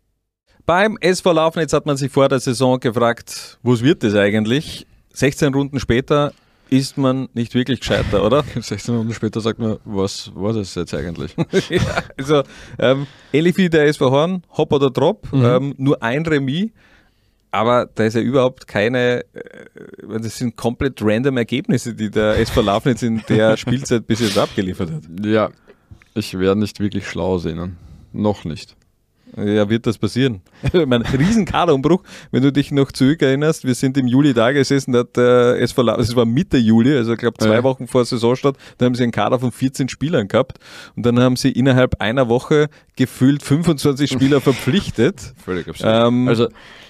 Beim S V Laufnitz hat man sich vor der Saison gefragt, was wird das eigentlich? sechzehn Runden später ist man nicht wirklich gescheiter, oder? sechzehn Runden später sagt man, was war das jetzt eigentlich? ja, also ähm, ähnlich wie der S V Horn, Hopp oder Drop, mhm. ähm, nur ein Remis. Aber da ist ja überhaupt keine, das sind komplett random Ergebnisse, die der S V Laufnitz in der Spielzeit bis jetzt abgeliefert hat. Ja, ich werde nicht wirklich schlau sehen. Noch nicht. Ja, wird das passieren? Mein Riesenkaderumbruch, wenn du dich noch zurückerinnerst, wir sind im Juli da gesessen, da hat der S V Laufnitz, es war Mitte Juli, also ich glaube zwei ja. Wochen vor Saisonstart, da haben sie einen Kader von vierzehn Spielern gehabt und dann haben sie innerhalb einer Woche gefühlt fünfundzwanzig Spieler verpflichtet. Völlig absurd. Ähm, also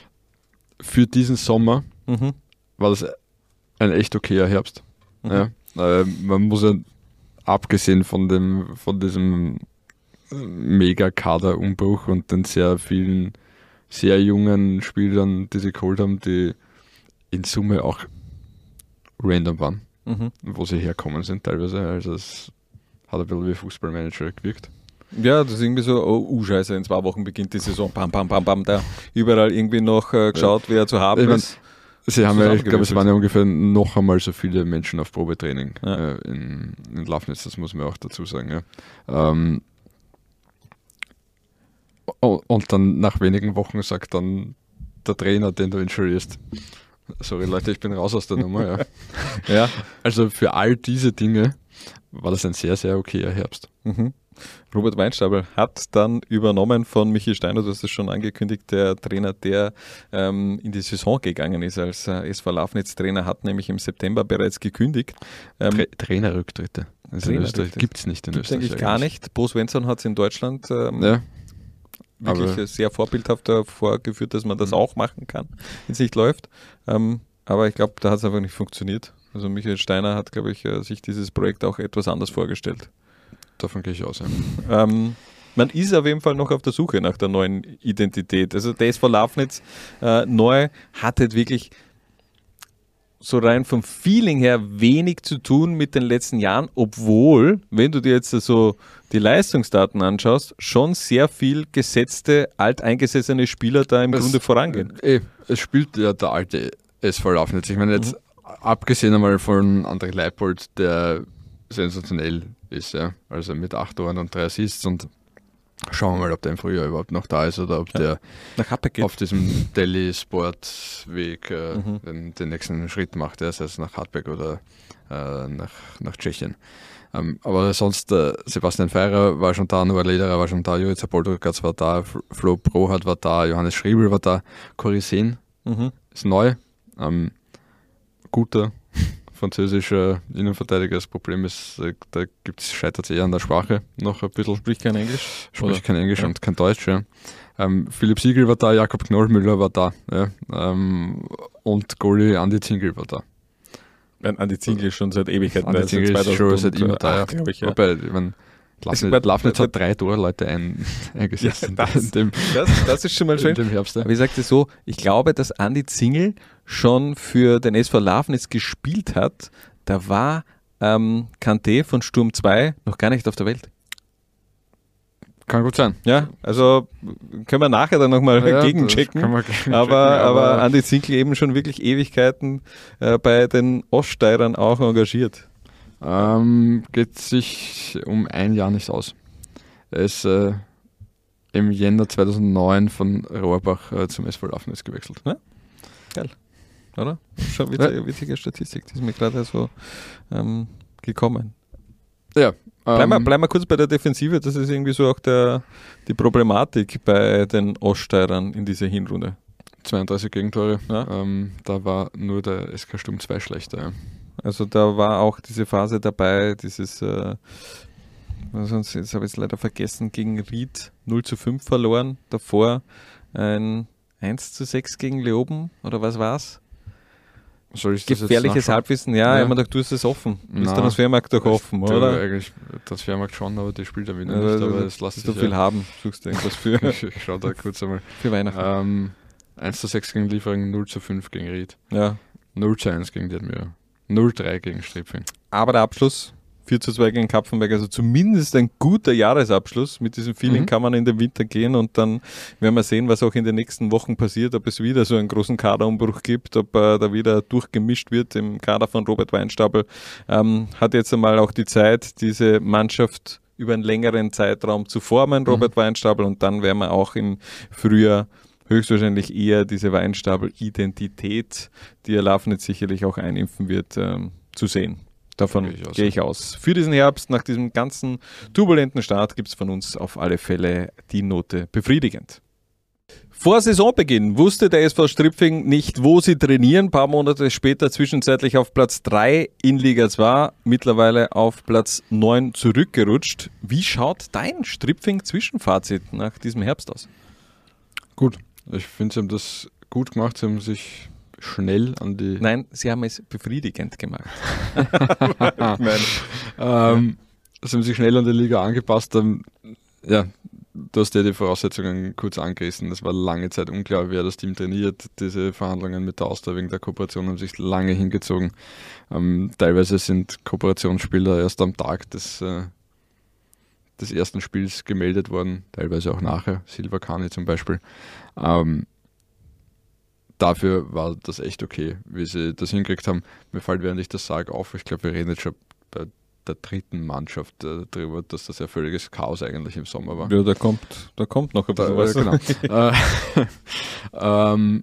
für diesen Sommer mhm. war das ein echt okayer Herbst. Mhm. Ja, äh, man muss ja, abgesehen von dem, von diesem Mega-Kader-Umbruch und den sehr vielen, sehr jungen Spielern, die sie geholt haben, die in Summe auch random waren, mhm. wo sie herkommen sind teilweise. Also es hat ein bisschen wie Fußballmanager gewirkt. Ja, das ist irgendwie so, oh, uh, scheiße, in zwei Wochen beginnt die Saison, bam, bam, bam, bam, da überall irgendwie noch äh, geschaut, ja. wer zu haben ich ist. Mein, sie haben ja, ich glaube, es waren ja ungefähr noch einmal so viele Menschen auf Probetraining ja. äh, in, in Lafnitz, das muss man auch dazu sagen. Ja. Ähm, und dann nach wenigen Wochen sagt dann der Trainer, den du insurierst, sorry Leute, ich bin raus aus der Nummer. Ja. ja. Also für all diese Dinge war das ein sehr, sehr okayer Herbst. Mhm. Robert Weinstabel hat dann übernommen von Michi Steiner, du hast es schon angekündigt, der Trainer, der ähm, in die Saison gegangen ist als äh, S V Lafnitz-Trainer, hat nämlich im September bereits gekündigt. Ähm, Tra- Trainerrücktritte. Also gibt es nicht in Gibt's Österreich. Eigentlich gar nicht. Bo Svensson hat es in Deutschland ähm, ja. wirklich aber sehr vorbildhaft vorgeführt, dass man das auch machen kann, wenn es nicht läuft. Ähm, aber ich glaube, da hat es einfach nicht funktioniert. Also Michael Steiner hat, glaube ich, sich dieses Projekt auch etwas anders vorgestellt. Davon gehe ich aus. Ja. Ähm, man ist auf jeden Fall noch auf der Suche nach der neuen Identität. Also der S V Lafnitz äh, neu hat halt wirklich so rein vom Feeling her wenig zu tun mit den letzten Jahren, obwohl, wenn du dir jetzt so die Leistungsdaten anschaust, schon sehr viel gesetzte, alteingesessene Spieler da im es, Grunde vorangehen. Äh, es spielt ja der alte S V Lafnitz. Ich meine jetzt, mhm. abgesehen einmal von André Leipold, der sensationell ist, ja. Also mit acht Toren und drei Assists und schauen wir mal, ob der im Frühjahr überhaupt noch da ist oder ob ja. der nach Happek auf diesem Delhi-Sportweg äh, mhm. den, den nächsten Schritt macht, ja, sei es nach Hartberg oder äh, nach, nach Tschechien. Ähm, aber sonst, äh, Sebastian Feirer war schon da, Noah Lederer war schon da, Jurica Poltergatz war da, Flo Brohat war da, Johannes Schriebel war da, Cory Sen mhm. ist neu, ähm, guter französischer Innenverteidiger. Das Problem ist, da gibt's, scheitert es eher an der Sprache noch ein bisschen. Spricht kein Englisch? Spricht oder? kein Englisch ja. und kein Deutsch, ja. Ähm, Philipp Siegel war da, Jakob Knollmüller war da, ja. ähm, und Goalie Andi Zingel war da. Andi Zingel ist schon seit Ewigkeiten Andi Zingel ist schon seit immer da, ja. Ich, ja. Wobei, ich mein, Lafnitz hat drei Torleute ein, eingesetzt. Ja, das, in dem, das, das ist schon mal schön. In dem Herbst, ja. Aber ich sagte so, ich glaube, dass Andi Zingel schon für den S V Lafnitz gespielt hat. Da war ähm, Kanté von Sturm zwei noch gar nicht auf der Welt. Kann gut sein. Ja, also können wir nachher dann nochmal ja, gegenchecken. Aber, aber, aber Andi Zingel eben schon wirklich Ewigkeiten äh, bei den Oststeirern auch engagiert. Ähm, geht sich um ein Jahr nicht aus. Er ist äh, im Jänner zweitausendneun von Rohrbach äh, zum S V Lafnitz gewechselt. Ja? Geil, oder? Schon witzige, ja. witzige Statistik, die ist mir gerade so ähm, gekommen. Ja. Bleiben wir, bleiben wir kurz bei der Defensive, das ist irgendwie so auch der, die Problematik bei den Oststeirern in dieser Hinrunde. zweiunddreißig Gegentore, ja. ähm, da war nur der S K Sturm zwei schlechter. Ja. Also da war auch diese Phase dabei, dieses, äh, sonst, jetzt habe ich es leider vergessen, gegen Ried null zu fünf verloren, davor ein eins zu sechs gegen Leoben, oder was war's? Soll ich das Gefährliches jetzt Halbwissen, ja, ja. ich meine, du hast es offen. Du bist der Transfermarkt doch offen, ich, oder? Eigentlich Transfermarkt schon, aber die spielt er wieder ja, nicht, aber das lässt sich so viel ja. haben, suchst du irgendwas für. ich, ich schau da kurz einmal. Für Weihnachten. Ähm, eins zu sechs gegen Liefering, null zu fünf gegen Ried. Ja. null zu eins gegen Dietmüller. null zu drei gegen Stripfing. Aber der Abschluss, vier zu zwei gegen Kapfenberg, also zumindest ein guter Jahresabschluss. Mit diesem Feeling mhm. kann man in den Winter gehen und dann werden wir sehen, was auch in den nächsten Wochen passiert, ob es wieder so einen großen Kaderumbruch gibt, ob äh, da wieder durchgemischt wird im Kader von Robert Weinstapel. Ähm, hat jetzt einmal auch die Zeit, diese Mannschaft über einen längeren Zeitraum zu formen, Robert mhm. Weinstapel, und dann werden wir auch im Frühjahr höchstwahrscheinlich eher diese Weinstapel-Identität, die er Lafnitz sicherlich auch einimpfen wird, ähm, zu sehen. Davon gehe ich, gehe ich aus. Für diesen Herbst, nach diesem ganzen turbulenten Start, gibt es von uns auf alle Fälle die Note befriedigend. Vor Saisonbeginn wusste der S V Stripfing nicht, wo sie trainieren. Ein paar Monate später zwischenzeitlich auf Platz drei in Liga zwei, mittlerweile auf Platz neun zurückgerutscht. Wie schaut dein Stripfing-Zwischenfazit nach diesem Herbst aus? Gut, ich finde, sie haben das gut gemacht. Sie haben sich schnell an die... Nein, sie haben es befriedigend gemacht. ähm, sie haben sich schnell an die Liga angepasst. Ähm, ja, du hast ja die Voraussetzungen kurz angerissen. Es war lange Zeit unklar, wer das Team trainiert. Diese Verhandlungen mit der Austria wegen der Kooperation haben sich lange hingezogen. Ähm, teilweise sind Kooperationsspieler erst am Tag des, äh, des ersten Spiels gemeldet worden, teilweise auch nachher. Silva Kani zum Beispiel. Ähm, Dafür war das echt okay, wie sie das hingekriegt haben. Mir fällt, während ich das sage, auf, ich glaube, wir reden jetzt schon bei der dritten Mannschaft äh, darüber, dass das ja völliges Chaos eigentlich im Sommer war. Ja, da kommt, da kommt noch ein bisschen da, was. Genau. äh, ähm,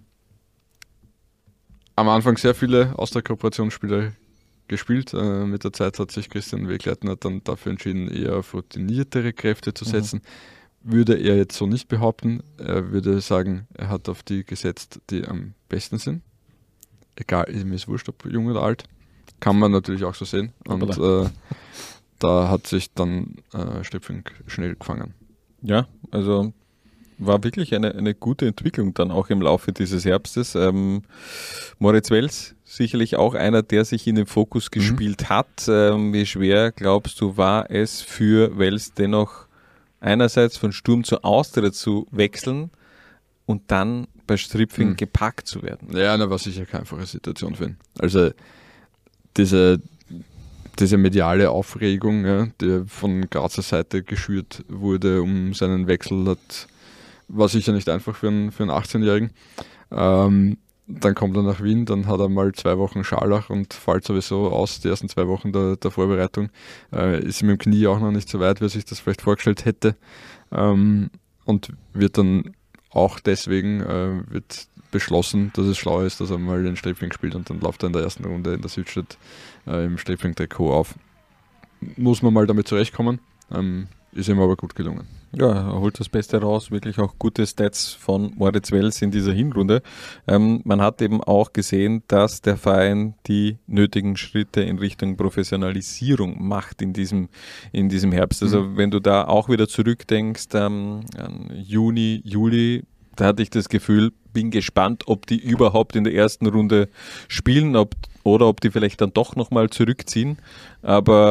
am Anfang sehr viele Austria-Kooperationsspieler gespielt. Äh, mit der Zeit hat sich Christian Wegleitner dann dafür entschieden, eher auf routiniertere Kräfte zu setzen. Mhm. Würde er jetzt so nicht behaupten. Er würde sagen, er hat auf die gesetzt, die am besten sind. Egal, mir ist wurscht, ob jung oder alt. Kann man natürlich auch so sehen. Und äh, da hat sich dann äh, Stripfing schnell gefangen. Ja, also war wirklich eine, eine gute Entwicklung dann auch im Laufe dieses Herbstes. Ähm, Moritz Wels, sicherlich auch einer, der sich in den Fokus gespielt mhm. hat. Ähm, wie schwer, glaubst du, war es für Wels dennoch einerseits von Sturm zu Austria zu wechseln und dann bei Stripfing mhm. gepackt zu werden? Ja, das war sicher keine einfache Situation für ihn. Also diese, diese mediale Aufregung, ja, die von Grazer Seite geschürt wurde um seinen Wechsel, hat, war sicher nicht einfach für einen, für einen achtzehnjährigen. Ähm, dann kommt er nach Wien, dann hat er mal zwei Wochen Scharlach und fällt sowieso aus, die ersten zwei Wochen der, der Vorbereitung. Äh, ist mit dem Knie auch noch nicht so weit, wie er sich das vielleicht vorgestellt hätte. Ähm, und wird dann auch deswegen äh, wird beschlossen, dass es schlau ist, dass er mal den Stripfing spielt, und dann läuft er in der ersten Runde in der Südstadt äh, im Stripfing-Trikot auf. Muss man mal damit zurechtkommen. Ähm, ist ihm aber gut gelungen. Ja, er holt das Beste raus, wirklich auch gute Stats von Moritz Wels in dieser Hinrunde. Ähm, man hat eben auch gesehen, dass der Verein die nötigen Schritte in Richtung Professionalisierung macht in diesem, in diesem Herbst. Also mhm. wenn du da auch wieder zurückdenkst ähm, an Juni, Juli, da hatte ich das Gefühl, bin gespannt, ob die überhaupt in der ersten Runde spielen ob, oder ob die vielleicht dann doch nochmal zurückziehen. Aber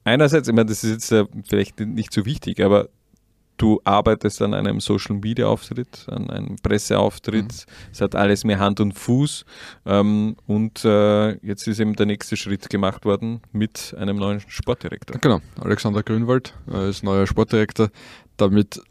einerseits, ich meine, das ist jetzt äh, vielleicht nicht so wichtig, aber du arbeitest an einem Social-Media-Auftritt, an einem Presseauftritt. Mhm. Es hat alles mehr Hand und Fuß. Ähm, und äh, jetzt ist eben der nächste Schritt gemacht worden mit einem neuen Sportdirektor. Genau, Alexander Grünwald äh, ist neuer Sportdirektor. Damit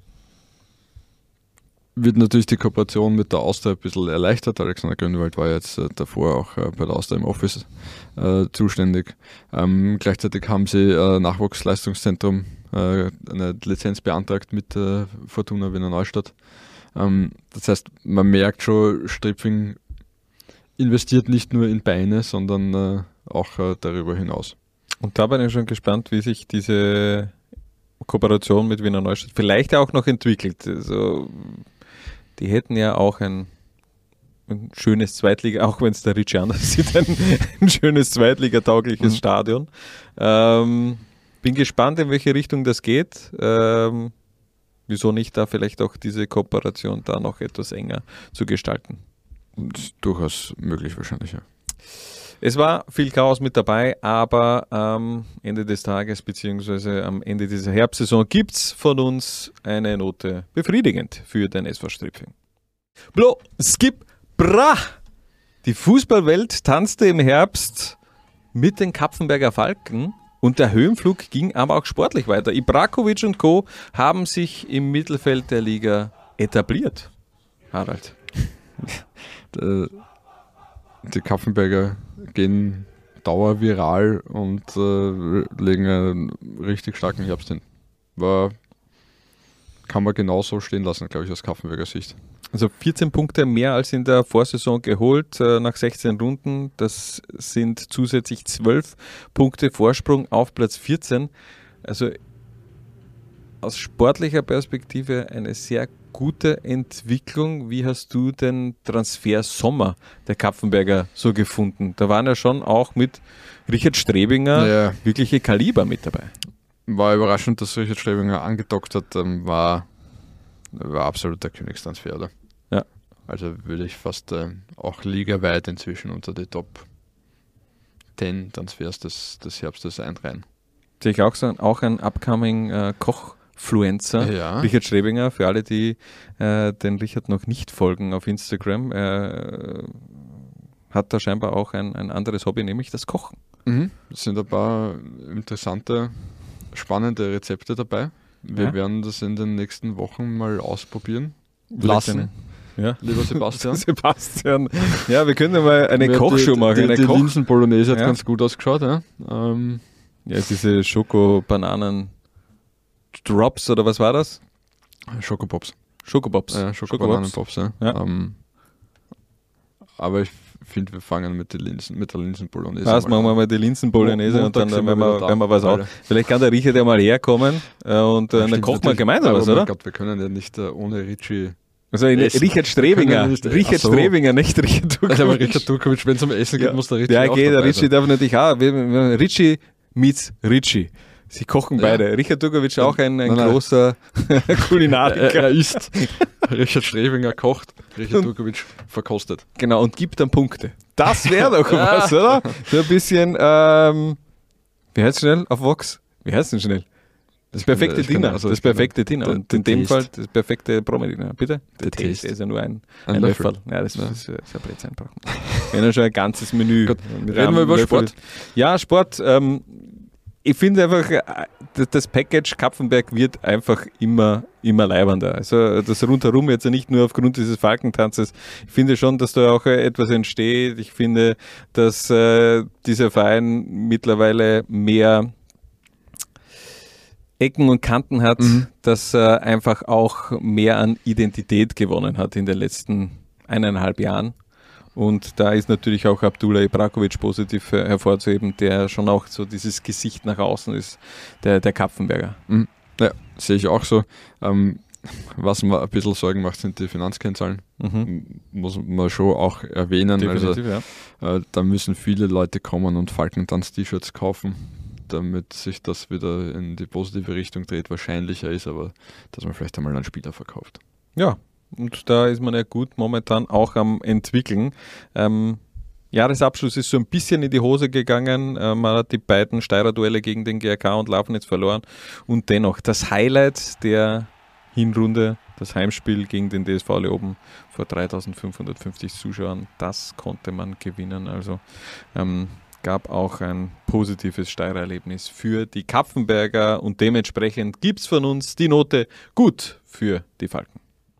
wird natürlich die Kooperation mit der Austria ein bisschen erleichtert. Alexander Grünwald war jetzt äh, davor auch äh, bei der Austria im Office äh, zuständig. Ähm, gleichzeitig haben sie äh, Nachwuchsleistungszentrum äh, eine Lizenz beantragt mit äh, Fortuna Wiener Neustadt. Ähm, das heißt, man merkt schon, Stripfing investiert nicht nur in Beine, sondern äh, auch äh, darüber hinaus. Und da bin ich schon gespannt, wie sich diese Kooperation mit Wiener Neustadt vielleicht auch noch entwickelt. Also, die hätten ja auch ein, ein schönes Zweitliga, auch wenn es der Richie anders sieht, ein, ein schönes Zweitliga-taugliches mhm. Stadion. Ähm, bin gespannt, in welche Richtung das geht. Ähm, wieso nicht da vielleicht auch diese Kooperation da noch etwas enger zu gestalten? Das ist durchaus möglich wahrscheinlich, ja. Es war viel Chaos mit dabei, aber am Ende des Tages beziehungsweise am Ende dieser Herbstsaison gibt es von uns eine Note befriedigend für den S V Stripfing. Blo, skip, bra! Die Fußballwelt tanzte im Herbst mit den Kapfenberger Falken und der Höhenflug ging aber auch sportlich weiter. Ibrakovic und Co. haben sich im Mittelfeld der Liga etabliert. Harald. Die Kapfenberger gehen dauerviral und äh, legen einen richtig starken Herbst hin. War, kann man genauso stehen lassen, glaube ich, aus Kapfenberger Sicht. Also vierzehn Punkte mehr als in der Vorsaison geholt äh, nach sechzehn Runden. Das sind zusätzlich zwölf Punkte Vorsprung auf Platz vierzehn. Also aus sportlicher Perspektive eine sehr gute Entwicklung. Wie hast du den Transfer Sommer der Kapfenberger so gefunden? Da waren ja schon auch mit Richard Strebinger ja. wirkliche Kaliber mit dabei. War überraschend, dass Richard Strebinger angedockt hat. War, war absolut der Königstransfer, oder? Ja. Also würde ich fast äh, auch ligaweit inzwischen unter die Top zehn Transfers des, des Herbstes einreihen. Sehe ich auch so, auch ein upcoming äh, Koch Fluencer, ja. Richard Strebinger, für alle, die äh, den Richard noch nicht folgen auf Instagram, er äh, hat da scheinbar auch ein, ein anderes Hobby, nämlich das Kochen. Mhm. Es sind ein paar interessante, spannende Rezepte dabei. Wir ja. werden das in den nächsten Wochen mal ausprobieren lassen. Ja. Lieber Sebastian. Sebastian. Ja, wir können ja mal eine Mir Kochshow die, machen. Die, eine die Koch- Linsen-Bolognese hat ja. ganz gut ausgeschaut. Ja, ähm. ja diese Schoko-Bananen Drops oder was war das? Schokopops. Schokopops. Ja, Schokobananen-Pops, ja. ja. Ähm, aber ich finde, wir fangen mit, die Linsen, mit der Linsen-Bolognese an. Also machen wir mal die Linsen-Bolognese Mo- und dann, Montag wenn wir, da, wenn wir was beide. auch. Vielleicht kann der Richard ja mal herkommen äh, und äh, Ja, dann stimmt, kochen wir natürlich. gemeinsam was, Aber oder? Gott, wir können ja nicht uh, ohne Richie. Also in, Essen. Richard Strebinger. Nicht, Richard so. Strebinger, nicht Richard Turkovic. Also aber Richard Turkovic, wenn es um Essen geht, ja. muss der Richie ja, auch geht, der dabei Richie sein. darf natürlich auch. Wir, wir, Richie meets Richie. Sie kochen Ja. beide. Richard Turkovic auch ein, ein Nein, nein. großer Kulinariker. Er, er isst. Richard Strebinger kocht, Richard Turkovic verkostet. Genau, und gibt dann Punkte. Das wäre doch was, oder? So ein bisschen, ähm, wie heißt es schnell auf Vox? Wie heißt es denn schnell? Das perfekte Ich kann- Dinner. also das ich kann- perfekte Dinner. der- Und in der dem Taste. Fall das perfekte Promi-Dinner. Bitte? Der Taste Taste. ist ja nur ein, Ein ein Löffel. Löffel. Ja, das Ja. ist ja sehr Brett einfach. Wenn er schon ein ganzes Menü. Gut, mit reden einem wir über Löffel- Sport. Ja, Sport. Ähm, ich finde einfach, äh, das- das Package Kapfenberg wird einfach immer, immer leibender. Also das rundherum jetzt nicht nur aufgrund dieses Falkentanzes. Ich finde schon, dass da auch äh, etwas entsteht. Ich finde, dass äh, dieser Verein mittlerweile mehr Ecken und Kanten hat, Mhm. dass er einfach auch mehr an Identität gewonnen hat in den letzten eineinhalb Jahren. Und da ist natürlich auch Abdullah Ibrakovic positiv äh, hervorzuheben, der schon auch so dieses Gesicht nach außen ist, der, der Kapfenberger. Mhm. Ja, sehe ich auch so. Ähm, was mir ein bisschen Sorgen macht, sind die Finanzkennzahlen. Mhm. Muss man schon auch erwähnen. Definitiv, also, ja. äh, da müssen viele Leute kommen und Falkentanz-T-Shirts kaufen, damit sich das wieder in die positive Richtung dreht. Wahrscheinlicher ist aber, dass man vielleicht einmal einen Spieler verkauft. Ja, und da ist man ja gut momentan auch am entwickeln. Ähm, Jahresabschluss ist so ein bisschen in die Hose gegangen. Äh, man hat die beiden Steirer-Duelle gegen den G R K und Lafnitz verloren. Und dennoch das Highlight der Hinrunde, das Heimspiel gegen den D S V Leoben vor dreitausendfünfhundertfünfzig Zuschauern, das konnte man gewinnen. Also ähm, gab auch ein positives Steirer-Erlebnis für die Kapfenberger und dementsprechend gibt es von uns die Note gut für die Falken.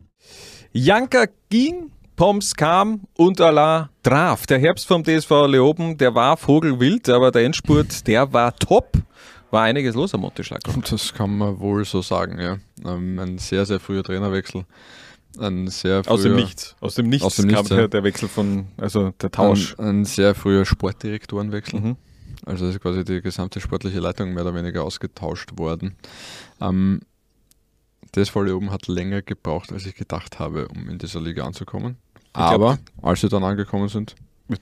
Janka ging, Poms kam und Allah traf. Der Herbst vom D S V Leoben, der war vogelwild, aber der Endspurt, der war top. War einiges los am Monteschlag. Das kann man wohl so sagen, ja. Ähm, ein sehr, sehr früher Trainerwechsel. Ein sehr früher, aus dem Nichts. Aus dem Nichts, aus dem kam Nichts, der, ja. der Wechsel von, also der Tausch. Ein, ein sehr früher Sportdirektorenwechsel. Mhm. Also ist quasi die gesamte sportliche Leitung mehr oder weniger ausgetauscht worden. Ähm, D S V Leoben hat länger gebraucht, als ich gedacht habe, um in dieser Liga anzukommen. Aber als sie dann angekommen sind,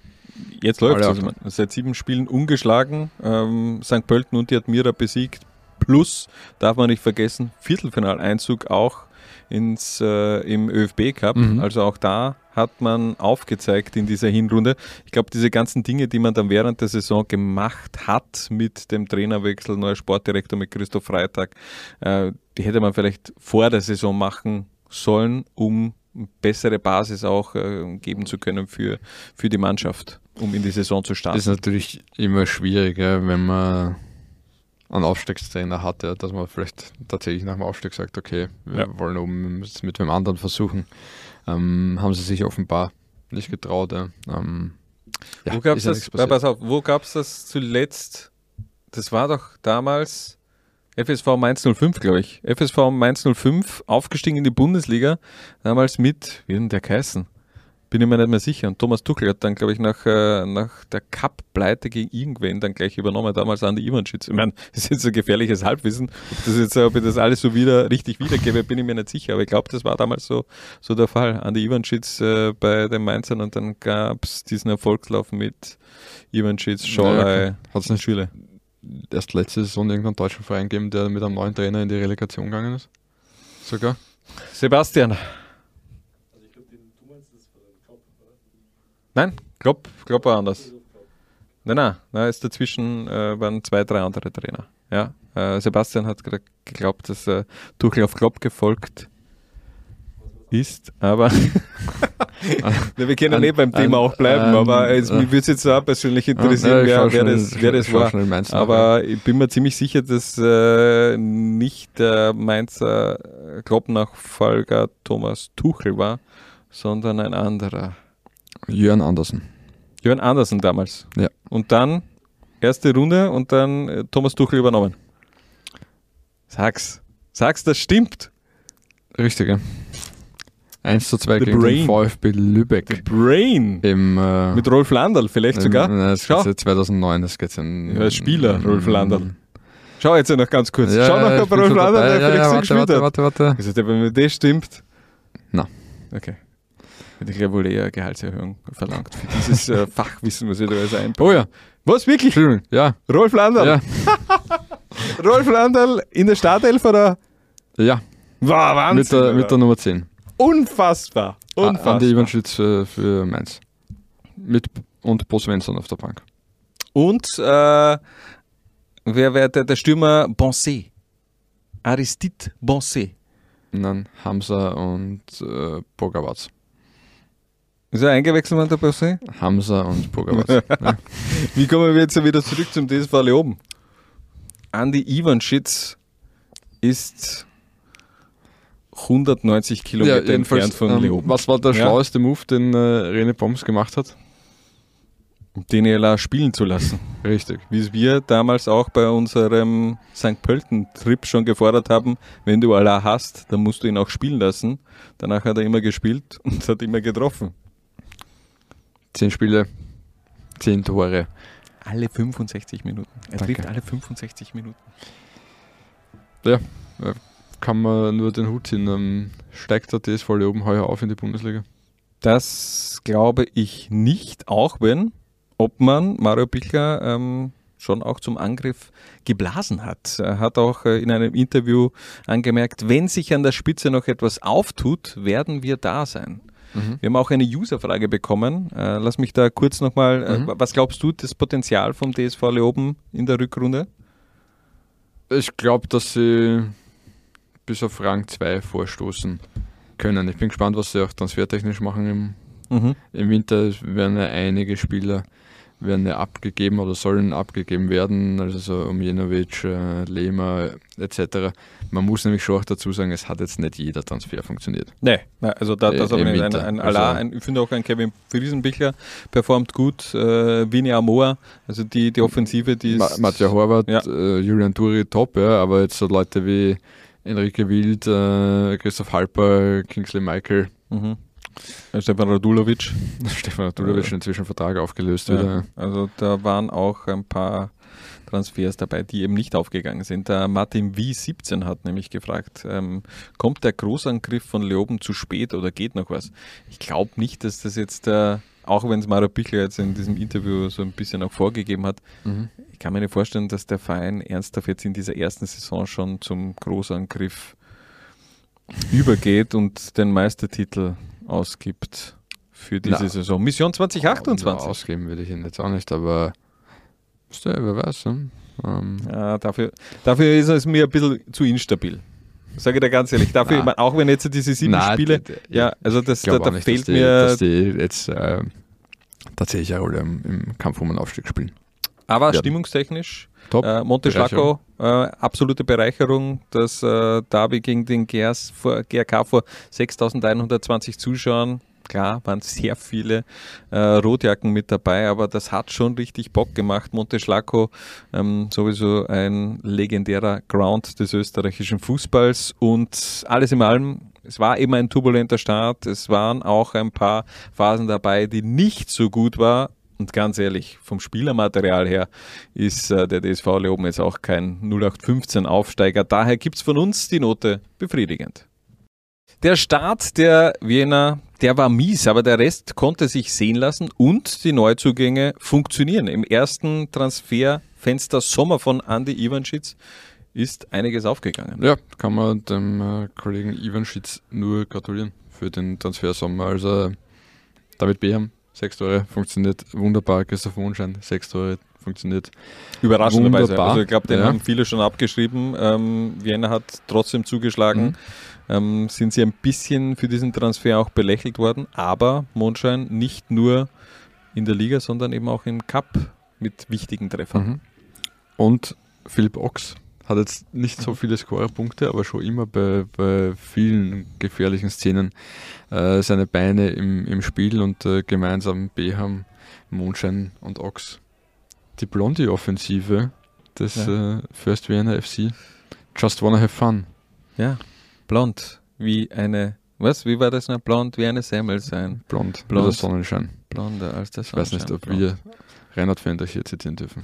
jetzt läuft es. Alle Also seit sieben Spielen ungeschlagen. Ähm, Sankt Pölten und die Admira besiegt. Plus, darf man nicht vergessen, Viertelfinaleinzug auch ins, äh, im ÖFB-Cup. Mhm. Also auch da hat man aufgezeigt in dieser Hinrunde. Ich glaube, diese ganzen Dinge, die man dann während der Saison gemacht hat mit dem Trainerwechsel, neuer Sportdirektor mit Christoph Freitag, äh, die hätte man vielleicht vor der Saison machen sollen, um bessere Basis auch äh, geben zu können für, für die Mannschaft, um in die Saison zu starten. das ist natürlich immer schwierig, ja, wenn man einen Aufstiegstrainer hat, ja, dass man vielleicht tatsächlich nach dem Aufstieg sagt, okay, wir Ja. wollen oben es mit wem anderen versuchen. Ähm, haben sie sich offenbar nicht getraut. Ja. Ähm, ja, wo gab ist es ja das, nichts passiert. pass auf, wo gab's das zuletzt? Das war doch damals F S V Mainz null fünf, glaube ich. F S V Mainz null fünf, aufgestiegen in die Bundesliga, damals mit, wie denn der geheißen? Bin ich mir nicht mehr sicher. Und Thomas Tuchel hat dann, glaube ich, nach, äh, nach der Cup-Pleite gegen irgendwen dann gleich übernommen, damals Andi Ivanschitz. Ich meine, das ist jetzt ein gefährliches Halbwissen. Ob, das jetzt, ob ich das alles so wieder richtig wiedergebe, bin ich mir nicht sicher. Aber ich glaube, das war damals so, so der Fall. Andi Ivanschitz äh, bei den Mainzern und dann gab es diesen Erfolgslauf mit Ivanschitz, Schorlei, Ja, hat es nicht Schüle. erst letzte Saison irgendeinen deutschen Verein gegeben, der mit einem neuen Trainer in die Relegation gegangen ist? Sogar? Sebastian. Nein, Klopp, Klopp war anders. Nein, nein, nein, ist dazwischen äh, waren zwei, drei andere Trainer. Ja, äh, Sebastian hat gerade geglaubt, dass äh, Tuchel auf Klopp gefolgt ist, aber wir können ja nicht beim Thema auch bleiben, ähm, aber es, äh, mich würde es jetzt auch persönlich interessieren, ja, ich wer, schau wer schnell- das, wer das ich schau war. schnell Mainz nach, Aber ich bin mir ziemlich sicher, dass äh, nicht der Mainzer Klopp-Nachfolger Thomas Tuchel war, sondern ein anderer. Jörn Andersen. Jörn Andersen damals. Ja. Und dann erste Runde und dann äh, Thomas Tuchel übernommen. Sag's. Sag's, das stimmt. Richtig, ja. eins zu zwei The gegen Brain. den VfB Lübeck. Brain. Im, äh, Mit Rolf Landl vielleicht im- sogar. Nein, das Schau. geht seit zweitausendneun, das geht in, Ja, Spieler, Rolf in- Landl. Schau jetzt noch ganz kurz. Ja, Schau noch, ja, ob ich bin Rolf schon Landl dabei. der ja, vielleicht ja, so warte, gespielt warte, hat. warte, warte. Also, wenn mir das stimmt. Na. Okay. Hätte ich gleich wohl eher Gehaltserhöhung verlangt für dieses äh, Fachwissen, was ich da alles einbringe. Oh ja, Was, wirklich? Entschuldigung, ja, Rolf Landl? ja, Rolf Landl in der Startelf oder? ja, Wow, Wahnsinn. mit der, mit Alter. der Nummer zehn. Unfassbar. Unfassbar. Andi Ivanschitz für, für Mainz. Mit, und Bo Svensson auf der Bank. Und äh, wer wäre der, der Stürmer Bonset? Aristide Bonset. Und dann Hamza und äh, Bogawac. Ist er eingewechselt worden, der Bonset? Hamza und Bogawac. ja. Wie kommen wir jetzt wieder zurück zum D S V Leoben? Andi Ivanschitz ist hundertneunzig Kilometer entfernt von ähm, Leoben. was war der Ja. schlaueste Move, den äh, René Poms gemacht hat? Den E L A spielen zu lassen. Richtig. Wie es wir damals auch bei unserem Sankt Pölten-Trip schon gefordert haben, wenn du Allah hast, dann musst du ihn auch spielen lassen. Danach hat er immer gespielt und hat immer getroffen. Zehn Spiele, zehn Tore. Alle fünfundsechzig Minuten. Er Danke. trifft alle fünfundsechzig Minuten. Kann man nur den Hut ziehen. Ähm, steigt der D S V Leoben heuer auf in die Bundesliga? Das glaube ich nicht, auch wenn, ob man Mario Pichler ähm, schon auch zum Angriff geblasen hat. Er hat auch äh, in einem Interview angemerkt, wenn sich an der Spitze noch etwas auftut, werden wir da sein. Mhm. Wir haben auch eine User-Frage bekommen. Äh, lass mich da kurz nochmal, äh, mhm. was glaubst du, das Potenzial vom D S V Leoben in der Rückrunde? Ich glaube, dass sie bis auf Rang zwei vorstoßen können. Ich bin gespannt, was sie auch transfertechnisch machen im, mhm. im Winter. Es werden ja einige Spieler werden ja abgegeben oder sollen abgegeben werden, also so Umjenovic, äh, Lehmer et cetera. Man muss nämlich schon auch dazu sagen, es hat jetzt nicht jeder Transfer funktioniert. Nee, also da, das äh, ein, ein Alar, ein, ich finde auch ein Kevin Friesenbichler performt gut, äh, Vini Amoa, also die, die Offensive, die Ma- ist... Matja Horvath, ja. äh, Julian Turi top, ja, aber jetzt so Leute wie Enrique Wild, äh, Christoph Halper, Kingsley Michael, mhm. Stefan Radulovic. Stefan Radulovic inzwischen Vertrag aufgelöst ja, wieder. Also da waren auch ein paar Transfers dabei, die eben nicht aufgegangen sind. Der Martin W siebzehn hat nämlich gefragt, ähm, kommt der Großangriff von Leoben zu spät oder geht noch was? Ich glaube nicht, dass das jetzt, äh, auch wenn es Maro Bichler jetzt in diesem Interview so ein bisschen auch vorgegeben hat, mhm. ich kann mir nicht vorstellen, dass der Verein ernsthaft jetzt in dieser ersten Saison schon zum Großangriff übergeht und den Meistertitel ausgibt für diese Na, Saison. Mission zwanzig achtundzwanzig. Ja, ausgeben würde ich ihn jetzt auch nicht, aber ja, wer weiß. Ne? Ähm. Ja, dafür, dafür ist es mir ein bisschen zu instabil. Sage ich dir ganz ehrlich. Dafür, ich mein, auch wenn jetzt diese sieben Na, Spiele, die, die, ja, also das, da, da nicht, fehlt dass die, mir... dass die jetzt äh, tatsächlich eine Rolle im, im Kampf um den Aufstieg spielen. Aber ja. stimmungstechnisch, Top. Äh, Monteschlaco, äh, absolute Bereicherung. Das äh, Derby gegen den G R K vor sechstausendeinhundertzwanzig Zuschauern. Klar, waren sehr viele äh, Rotjacken mit dabei, aber das hat schon richtig Bock gemacht. Monteschlaco, ähm, sowieso ein legendärer Ground des österreichischen Fußballs und alles in allem, es war eben ein turbulenter Start. Es waren auch ein paar Phasen dabei, die nicht so gut waren. Und ganz ehrlich, vom Spielermaterial her ist äh, der D S V Leoben jetzt auch kein null acht fünfzehn Aufsteiger. Daher gibt es von uns die Note befriedigend. Der Start der Wiener, der war mies, aber der Rest konnte sich sehen lassen und die Neuzugänge funktionieren. Im ersten Transferfenster Sommer von Andi Ivanschitz ist einiges aufgegangen. Ja, kann man dem äh, Kollegen Ivanschitz nur gratulieren für den Transfersommer. Also David Beham, sechs Tore, funktioniert wunderbar. Christoph Mondschein, sechs Tore, funktioniert überraschenderweise. wunderbar. Also ich glaube, den ja. haben viele schon abgeschrieben. Ähm, Vienna hat trotzdem zugeschlagen. Mhm. Ähm, sind sie ein bisschen für diesen Transfer auch belächelt worden, aber Mondschein nicht nur in der Liga, sondern eben auch im Cup mit wichtigen Treffern. Mhm. Und Philipp Ochs hat jetzt nicht so viele Scorerpunkte, aber schon immer bei, bei vielen gefährlichen Szenen äh, seine Beine im, im Spiel und äh, gemeinsam Beham, Mondschein und Ochs. Die Blondie-Offensive des ja. äh, First Vienna F C. Just wanna have fun. Ja, blond wie eine, was, wie war das noch? Blond wie eine Semmel sein. Blond, blond. als der Sonnenschein. Blonder als der Sonnenschein. Ich weiß nicht, ob blond. wir Reinhard Fendrich hier zitieren dürfen.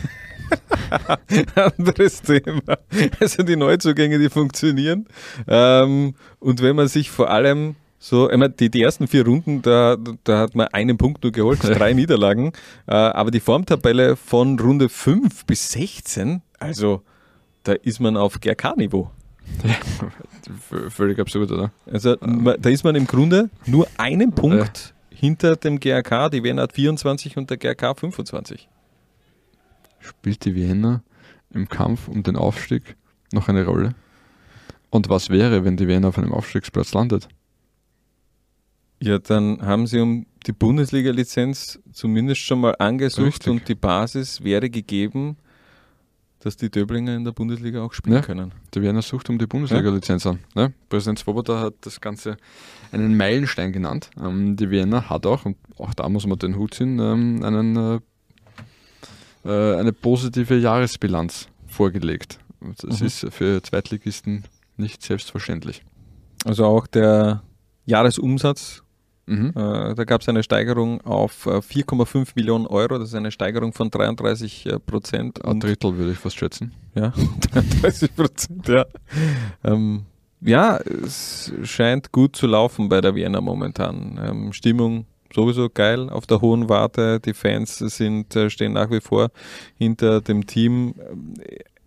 Anderes Thema. Also die Neuzugänge, die funktionieren. Ähm, und wenn man sich vor allem so, ich meine, die, die ersten vier Runden, da, da hat man einen Punkt nur geholt, drei Niederlagen. Äh, aber die Formtabelle von Runde fünf bis sechzehn, also da ist man auf G R K-Niveau. Ja, völlig absurd, oder? Also da ist man im Grunde nur einen Punkt ja. hinter dem G R K. Die Wiener hat vierundzwanzig und der G R K fünfundzwanzig. Spielt die Wiener im Kampf um den Aufstieg noch eine Rolle? Und was wäre, wenn die Wiener auf einem Aufstiegsplatz landet? Ja, dann haben sie um die Bundesliga-Lizenz zumindest schon mal angesucht. Richtig. Und die Basis wäre gegeben, dass die Döblinger in der Bundesliga auch spielen ja, können. Die Wiener sucht um die Bundesliga-Lizenz ja. an. Ja, Präsident Swoboda hat das Ganze einen Meilenstein genannt. Ähm, die Wiener hat auch, und auch da muss man den Hut ziehen, ähm, einen, äh, eine positive Jahresbilanz vorgelegt. Das mhm. ist für Zweitligisten nicht selbstverständlich. Also auch der Jahresumsatz, mhm. äh, da gab es eine Steigerung auf äh, vier Komma fünf Millionen Euro, das ist eine Steigerung von dreiunddreißig Prozent. Ein Drittel würde ich fast schätzen. Ja, dreiunddreißig Prozent, ja. Ähm, ja, es scheint gut zu laufen bei der Wiener momentan. Ähm, Stimmung sowieso geil auf der hohen Warte, die Fans sind, äh, stehen nach wie vor hinter dem Team.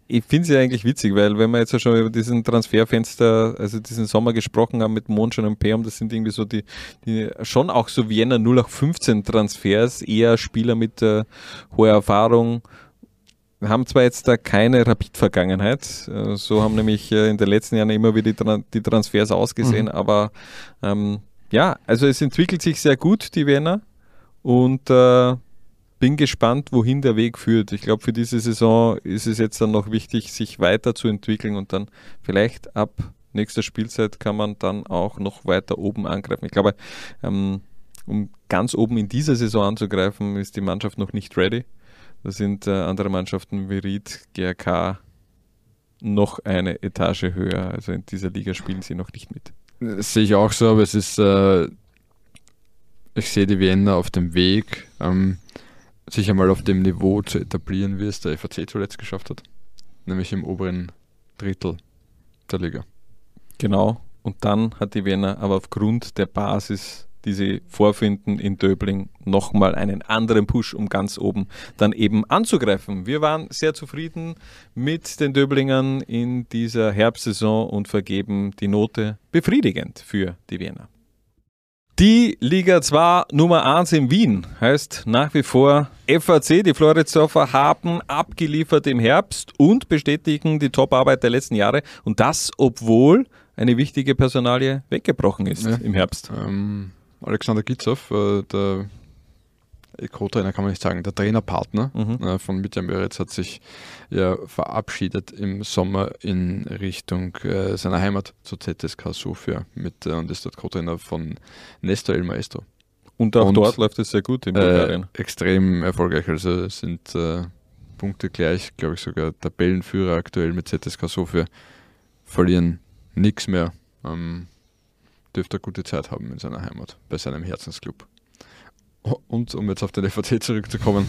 ich finde es ja eigentlich witzig, weil wenn wir jetzt ja schon über diesen Transferfenster, also diesen Sommer gesprochen haben mit Monschon und Peum, das sind irgendwie so die, die schon auch so Vienna null acht fünfzehn Transfers, eher Spieler mit äh, hoher Erfahrung. Wir haben zwar jetzt da keine Rapid-Vergangenheit, so haben nämlich in den letzten Jahren immer wieder die, die Transfers ausgesehen, mhm. aber ähm, ja, also es entwickelt sich sehr gut, die Vienna, und äh, bin gespannt, wohin der Weg führt. Ich glaube, für diese Saison ist es jetzt dann noch wichtig, sich weiterzuentwickeln und dann vielleicht ab nächster Spielzeit kann man dann auch noch weiter oben angreifen. Ich glaube, ähm, um ganz oben in dieser Saison anzugreifen, ist die Mannschaft noch nicht ready. Da sind äh, andere Mannschaften wie Ried, G R K noch eine Etage höher. Also in dieser Liga spielen sie noch nicht mit. Das sehe ich auch so, aber es ist, äh, ich sehe die Vienna auf dem Weg, ähm, sich einmal auf dem Niveau zu etablieren, wie es der F A C zuletzt geschafft hat. Nämlich im oberen Drittel der Liga. Genau. Und dann hat die Vienna aber aufgrund der Basis, die sie vorfinden in Döbling, nochmal einen anderen Push, um ganz oben dann eben anzugreifen. Wir waren sehr zufrieden mit den Döblingern in dieser Herbstsaison und vergeben die Note befriedigend für die Vienna. Die Liga zwei Nummer eins in Wien heißt nach wie vor F A C. Die Floridsdorfer haben abgeliefert im Herbst und bestätigen die Top-Arbeit der letzten Jahre. Und das, obwohl eine wichtige Personalie weggebrochen ist ja. im Herbst. Ähm, Alexander Gitzow, äh, der Co-Trainer kann man nicht sagen, der Trainerpartner mhm. äh, von Mitja Möritz hat sich ja verabschiedet im Sommer in Richtung äh, seiner Heimat zu Z S K Sofia mit, äh, und ist dort Co-Trainer von Nestor El Maestro. Und auch und, dort läuft es sehr gut in Bulgarien. Äh, extrem erfolgreich, also sind äh, Punkte gleich, glaube ich sogar Tabellenführer aktuell mit Z S K Sofia, verlieren nichts mehr, ähm, dürfte eine gute Zeit haben in seiner Heimat, bei seinem Herzensclub. Und um jetzt auf den F A C zurückzukommen,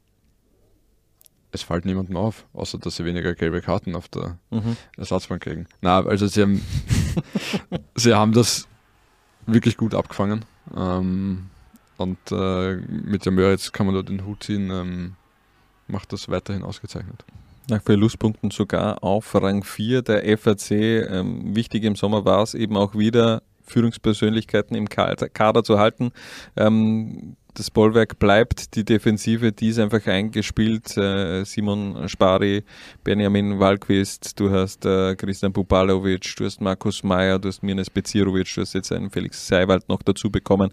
es fällt niemandem auf, außer dass sie weniger gelbe Karten auf der mhm. Ersatzbank kriegen. Na, also sie haben, sie haben das wirklich gut abgefangen. Ähm, und äh, mit der Möritz kann man dort den Hut ziehen, ähm, macht das weiterhin ausgezeichnet. Nach Verlustpunkten sogar auf Rang vier der F A C. Ähm, wichtig im Sommer war es eben auch wieder, Führungspersönlichkeiten im Kader zu halten. Ähm, das Bollwerk bleibt, die Defensive, die ist einfach eingespielt. Äh, Simon Spari, Benjamin Wahlquist, du hast äh, Christian Bubalovic, du hast Markus Meyer, du hast Mirnes Bezirovic, du hast jetzt einen Felix Seiwald noch dazu bekommen.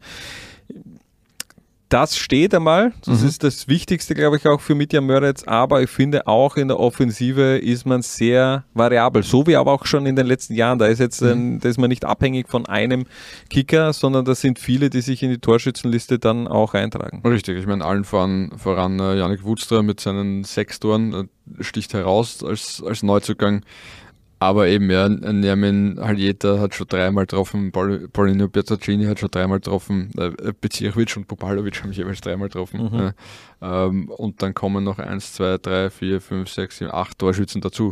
Das steht einmal, das mhm. ist das Wichtigste, glaube ich, auch für Mitja Möritz, aber ich finde auch in der Offensive ist man sehr variabel, so wie aber auch schon in den letzten Jahren. Da ist jetzt ein, da ist man nicht abhängig von einem Kicker, sondern da sind viele, die sich in die Torschützenliste dann auch eintragen. Richtig, ich meine, allen voran, voran äh, Yannick Woodstra mit seinen sechs Toren äh, sticht heraus als, als Neuzugang. Aber eben, ja, Nermin Haljeta hat schon dreimal getroffen, Paulinho Piazzacini hat schon dreimal getroffen, äh, Bezirovic und Bubalovic haben jeweils dreimal getroffen. Mhm. Äh, ähm, und dann kommen noch eins, zwei, drei, vier, fünf, sechs, sieben, acht Torschützen dazu.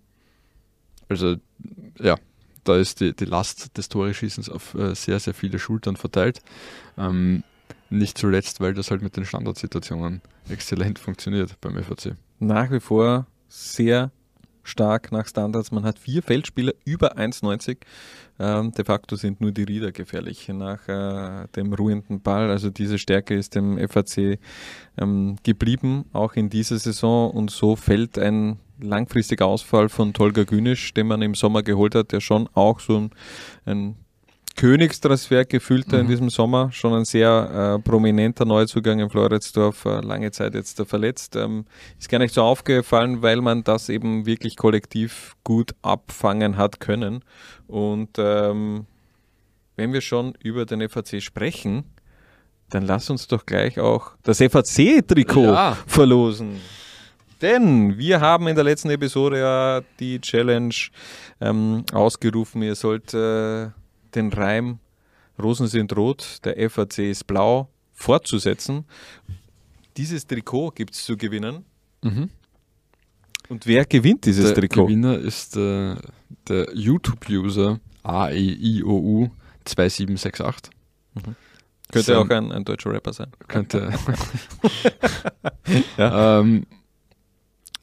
Also, ja, da ist die, die Last des Tore-Schießens auf äh, sehr, sehr viele Schultern verteilt. Ähm, nicht zuletzt, weil das halt mit den Standardsituationen exzellent funktioniert beim F A C. Nach wie vor sehr stark nach Standards. Man hat vier Feldspieler über eins neunzig. Ähm, de facto sind nur die Rieder gefährlich nach äh, dem ruhenden Ball. Also diese Stärke ist dem F A C ähm, geblieben, auch in dieser Saison. Und so fällt ein langfristiger Ausfall von Tolga Günisch, den man im Sommer geholt hat, der schon auch so ein, ein Königstransfer gefühlt mhm. in diesem Sommer, schon ein sehr äh, prominenter Neuzugang in Floridsdorf, äh, lange Zeit jetzt äh, verletzt. Ähm, ist gar nicht so aufgefallen, weil man das eben wirklich kollektiv gut abfangen hat können. Und ähm, wenn wir schon über den F A C sprechen, dann lass uns doch gleich auch das F A C-Trikot ja. verlosen. Denn wir haben in der letzten Episode ja die Challenge ähm, ausgerufen, ihr sollt äh, den Reim Rosen sind rot, der F A C ist blau fortzusetzen. Dieses Trikot gibt es zu gewinnen. Mhm. Und wer gewinnt dieses der Trikot? Der Gewinner ist äh, der YouTube-User A E I O U zwei sieben sechs acht. Mhm. Könnte Sein, auch ein, ein deutscher Rapper sein. Könnte. ja. ähm,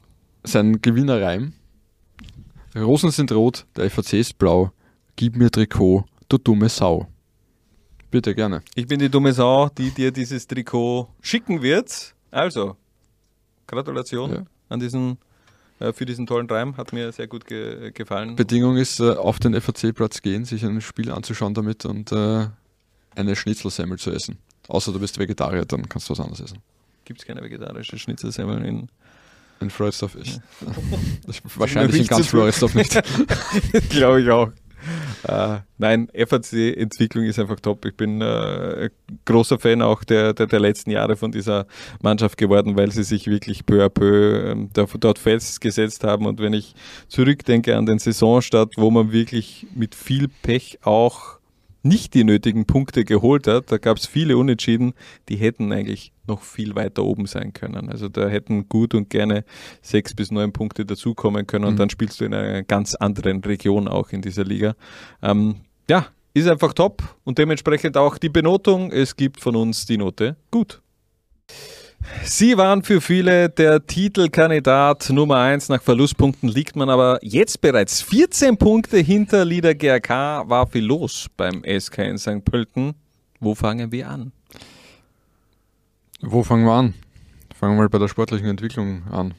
sein Gewinnerreim. Rosen sind rot, der F A C ist blau. Gib mir Trikot, du dumme Sau. Bitte, gerne. Ich bin die dumme Sau, die dir dieses Trikot schicken wird. Also, Gratulation ja. an diesen, äh, für diesen tollen Reim. Hat mir sehr gut ge- gefallen. Bedingung ist, äh, auf den F A C-Platz gehen, sich ein Spiel anzuschauen damit und äh, eine Schnitzelsemmel zu essen. Außer du bist Vegetarier, dann kannst du was anderes essen. Gibt es keine vegetarische Schnitzelsemmel in... In Floridsdorf ist. Ja. Wahrscheinlich in ganz Floridsdorf nicht. Glaube ich auch. Uh, nein, F A C-Entwicklung ist einfach top. Ich bin äh, großer Fan auch der, der, der letzten Jahre von dieser Mannschaft geworden, weil sie sich wirklich peu à peu ähm, dort festgesetzt haben. Und wenn ich zurückdenke an den Saisonstart, wo man wirklich mit viel Pech auch nicht die nötigen Punkte geholt hat, da gab es viele Unentschieden, die hätten eigentlich noch viel weiter oben sein können. Also da hätten gut und gerne sechs bis neun Punkte dazukommen können und mhm. dann spielst du in einer ganz anderen Region auch in dieser Liga. Ähm, ja, ist einfach top und dementsprechend auch die Benotung. Es gibt von uns die Note gut. Sie waren für viele der Titelkandidat Nummer eins. Nach Verlustpunkten liegt man aber jetzt bereits vierzehn Punkte hinter Lieder G R K. War viel los beim S K in Sankt Pölten. Wo fangen wir an? Wo fangen wir an? Fangen wir mal bei der sportlichen Entwicklung an.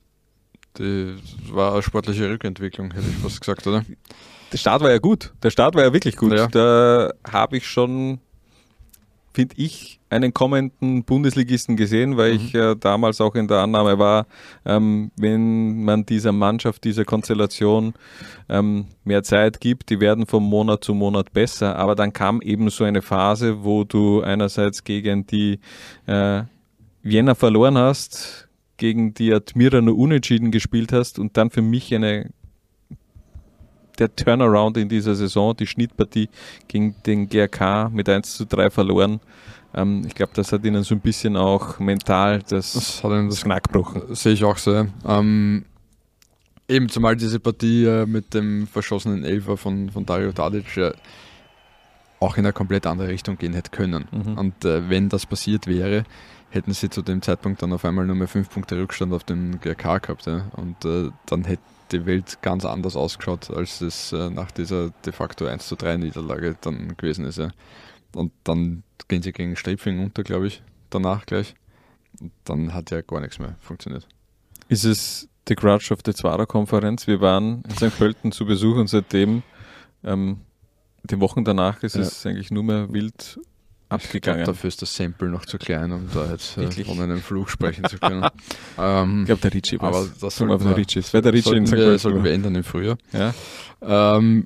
Das war eine sportliche Rückentwicklung, hätte ich fast gesagt, oder? Der Start war ja gut. Der Start war ja wirklich gut. Ja. Da habe ich schon, finde ich, einen kommenden Bundesligisten gesehen, weil mhm. ich äh, damals auch in der Annahme war, ähm, wenn man dieser Mannschaft, dieser Konstellation ähm, mehr Zeit gibt, die werden von Monat zu Monat besser. Aber dann kam eben so eine Phase, wo du einerseits gegen die äh, Vienna verloren hast, gegen die Admira nur unentschieden gespielt hast und dann für mich eine der Turnaround in dieser Saison, die Schnittpartie gegen den G R K mit eins zu drei verloren. Ähm, ich glaube, das hat ihnen so ein bisschen auch mental das, das, hat ihnen das Knack gebrochen. Sehe ich auch so. Ähm, eben zumal diese Partie äh, mit dem verschossenen Elfer von, von Dario Tadic äh, auch in eine komplett andere Richtung gehen hätte können. Mhm. Und äh, wenn das passiert wäre, hätten sie zu dem Zeitpunkt dann auf einmal nur mehr fünf Punkte Rückstand auf den G R K gehabt. Ja? Und äh, dann hätte die Welt ganz anders ausgeschaut, als es äh, nach dieser de facto eins zu drei Niederlage dann gewesen ist. Ja. Und dann gehen sie gegen Stripfing unter, glaube ich, danach gleich. Und dann hat ja gar nichts mehr funktioniert. Ist es die Grudge of the Zwarer-Konferenz? Wir waren in Sankt Pölten zu Besuch und seitdem, ähm, die Wochen danach, ist ja. es eigentlich nur mehr wild abgegangen. Ich glaube, dafür ist das Sample noch zu klein, um da jetzt äh, von einem Fluch sprechen zu können. ähm, ich glaube, der Ritchie war aber das sollten wir, Ritchie. Das der Ritchie sollten, wir, sollten wir ändern im Frühjahr. Ja. Ähm,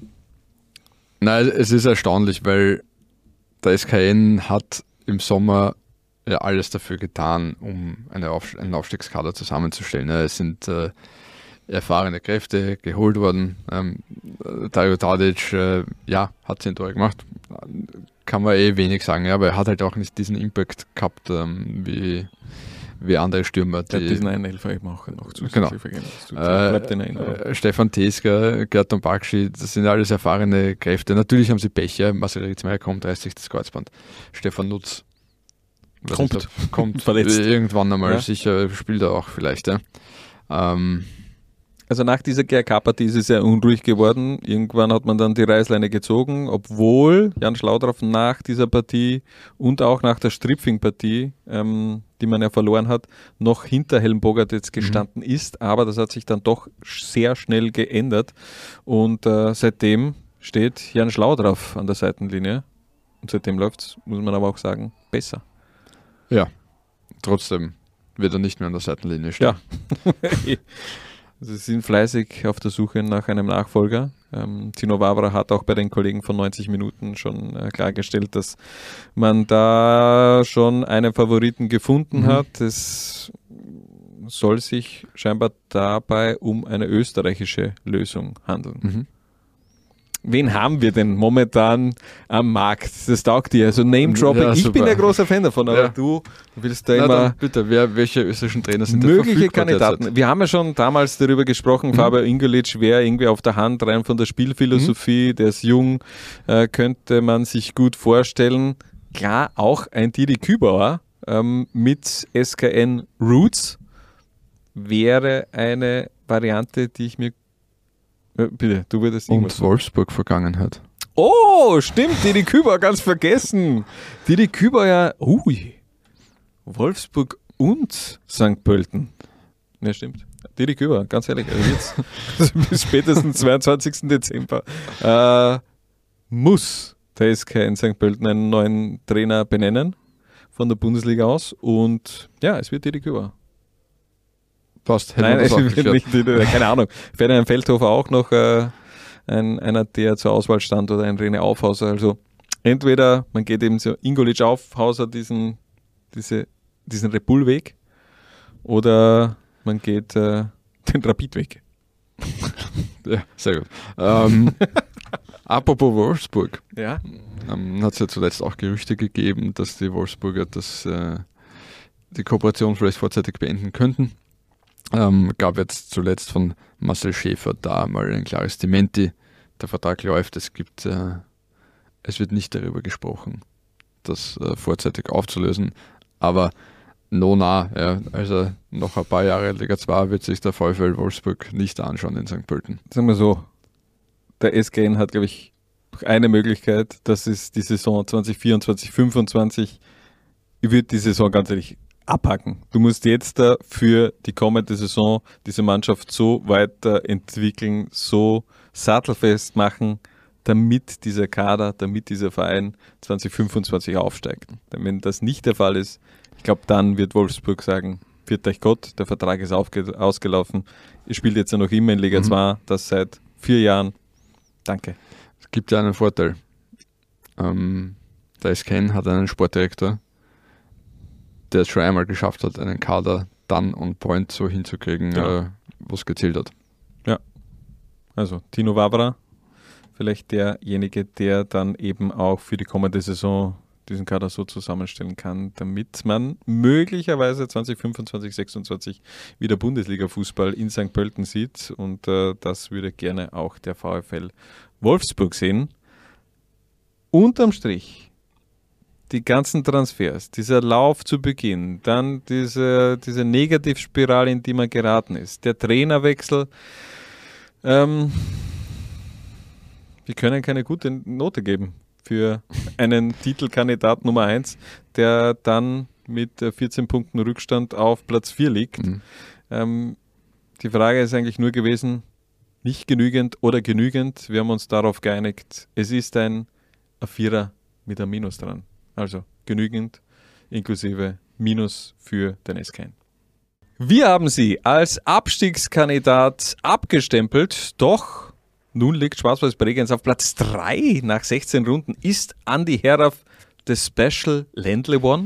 nein, es ist erstaunlich, weil der S K N hat im Sommer ja alles dafür getan, um eine Auf, einen Aufstiegskader zusammenzustellen. Ja, es sind äh, erfahrene Kräfte geholt worden. Ähm, Dario Tadic, äh, ja, hat zehn Tore gemacht. Kann man eh wenig sagen, ja, aber er hat halt auch nicht diesen Impact gehabt, ähm, wie, wie andere Stürmer. Der hat diesen einen Elfer eben auch noch zusätzlich vergeben. Äh, äh, Stefan Teska, Gerton Bakshi, das sind alles erfahrene Kräfte. Natürlich haben sie Pech, ja. Marcel Ritzmeier kommt, reißt sich das Kreuzband. Stefan Nutz kommt, nicht, kommt verletzt. Irgendwann einmal, ja. sicher spielt er auch vielleicht. Ja. Ähm, Also nach dieser G R K-Partie ist es sehr unruhig geworden. Irgendwann hat man dann die Reißleine gezogen, obwohl Jan Schlaudraff nach dieser Partie und auch nach der Stripfing-Partie, ähm, die man ja verloren hat, noch hinter Helm Bogartec gestanden mhm. ist. Aber das hat sich dann doch sehr schnell geändert. Und äh, seitdem steht Jan Schlaudraff an der Seitenlinie. Und seitdem läuft es, muss man aber auch sagen, besser. Ja, trotzdem wird er nicht mehr an der Seitenlinie stehen. Ja. Sie sind fleißig auf der Suche nach einem Nachfolger. Ähm, Tino Wawra hat auch bei den Kollegen von neunzig Minuten schon äh, klargestellt, dass man da schon einen Favoriten gefunden mhm. hat. Es soll sich scheinbar dabei um eine österreichische Lösung handeln. Mhm. Wen haben wir denn momentan am Markt? Das taugt dir. Also Name-Dropping. Ja, ich bin ja großer Fan davon, aber ja. du willst da Na, immer... dann bitte, wer, welche österreichischen Trainer sind mögliche Kandidaten. Derzeit? Wir haben ja schon damals darüber gesprochen, mhm. Fabio Ingolic wäre irgendwie auf der Hand, rein von der Spielphilosophie, mhm. der ist jung, äh, könnte man sich gut vorstellen. Klar, auch ein Didi Kübauer ähm, mit S K N Roots. wäre eine Variante, die ich mir... Äh, bitte, du würdest Und Wolfsburg-Vergangenheit. Oh, stimmt, Didi Küber, ganz vergessen. Didi Küber ja... Ui, Wolfsburg und Sankt Pölten. Ja, stimmt. Didi Küber, ganz ehrlich, also jetzt also bis spätestens zweiundzwanzigsten Dezember äh, muss der S K in Sankt Pölten einen neuen Trainer benennen von der Bundesliga aus und ja, es wird Didi Küber. Passt. Nein, es wird nicht, keine Ahnung. Ferdinand Feldhofer auch noch äh, ein, einer, der zur Auswahl stand oder ein René Aufhauser. Also entweder man geht eben so Ingolic Aufhauser diesen, diese, diesen Repul-Weg oder man geht äh, den Rapid-Weg. Ja, sehr gut. Ähm, apropos Wolfsburg. Ja. Ähm, hat es ja zuletzt auch Gerüchte gegeben, dass die Wolfsburger das, äh, die Kooperation vielleicht vorzeitig beenden könnten. Ähm, gab jetzt zuletzt von Marcel Schäfer da mal ein klares Dementi. Der Vertrag läuft, es gibt, äh, es wird nicht darüber gesprochen, das äh, vorzeitig aufzulösen. Aber no nah, ja, also noch ein paar Jahre Liga zwei wird sich der VfL Wolfsburg nicht anschauen in Sankt Pölten. Sagen wir so, der S K N hat, glaube ich, eine Möglichkeit, das ist die Saison zwanzig vierundzwanzig fünfundzwanzig. Ich würde die Saison ganz ehrlich abhaken. Du musst jetzt da für die kommende Saison diese Mannschaft so weiterentwickeln, so sattelfest machen, damit dieser Kader, damit dieser Verein zwanzig fünfundzwanzig aufsteigt. Denn wenn das nicht der Fall ist, ich glaube, dann wird Wolfsburg sagen, viert euch Gott, der Vertrag ist aufge- ausgelaufen. Ihr spielt jetzt ja noch immer in Liga mhm. zwei, das seit vier Jahren. Danke. Es gibt ja einen Vorteil. Ähm, der S K N hat einen Sportdirektor, der es schon einmal geschafft hat, einen Kader dann on point so hinzukriegen, ja. äh, was gezählt hat. Ja, also Tino Wawra, vielleicht derjenige, der dann eben auch für die kommende Saison diesen Kader so zusammenstellen kann, damit man möglicherweise zwanzig fünfundzwanzig sechsundzwanzig wieder Bundesliga-Fußball in Sankt Pölten sieht und äh, das würde gerne auch der VfL Wolfsburg sehen. Unterm Strich die ganzen Transfers, dieser Lauf zu Beginn, dann diese, diese Negativspirale, in die man geraten ist, der Trainerwechsel, ähm, wir können keine gute Note geben für einen Titelkandidat Nummer eins, der dann mit vierzehn Punkten Rückstand auf Platz vier liegt. Mhm. Ähm, die Frage ist eigentlich nur gewesen, nicht genügend oder genügend. Wir haben uns darauf geeinigt, es ist ein Vierer mit einem Minus dran. Also genügend inklusive Minus für den S K N. Wir haben sie als Abstiegskandidat abgestempelt, doch nun liegt Schwarz-Weiß Bregenz auf Platz drei nach sechzehn Runden. Ist Andi Heraf das Special Ländle One?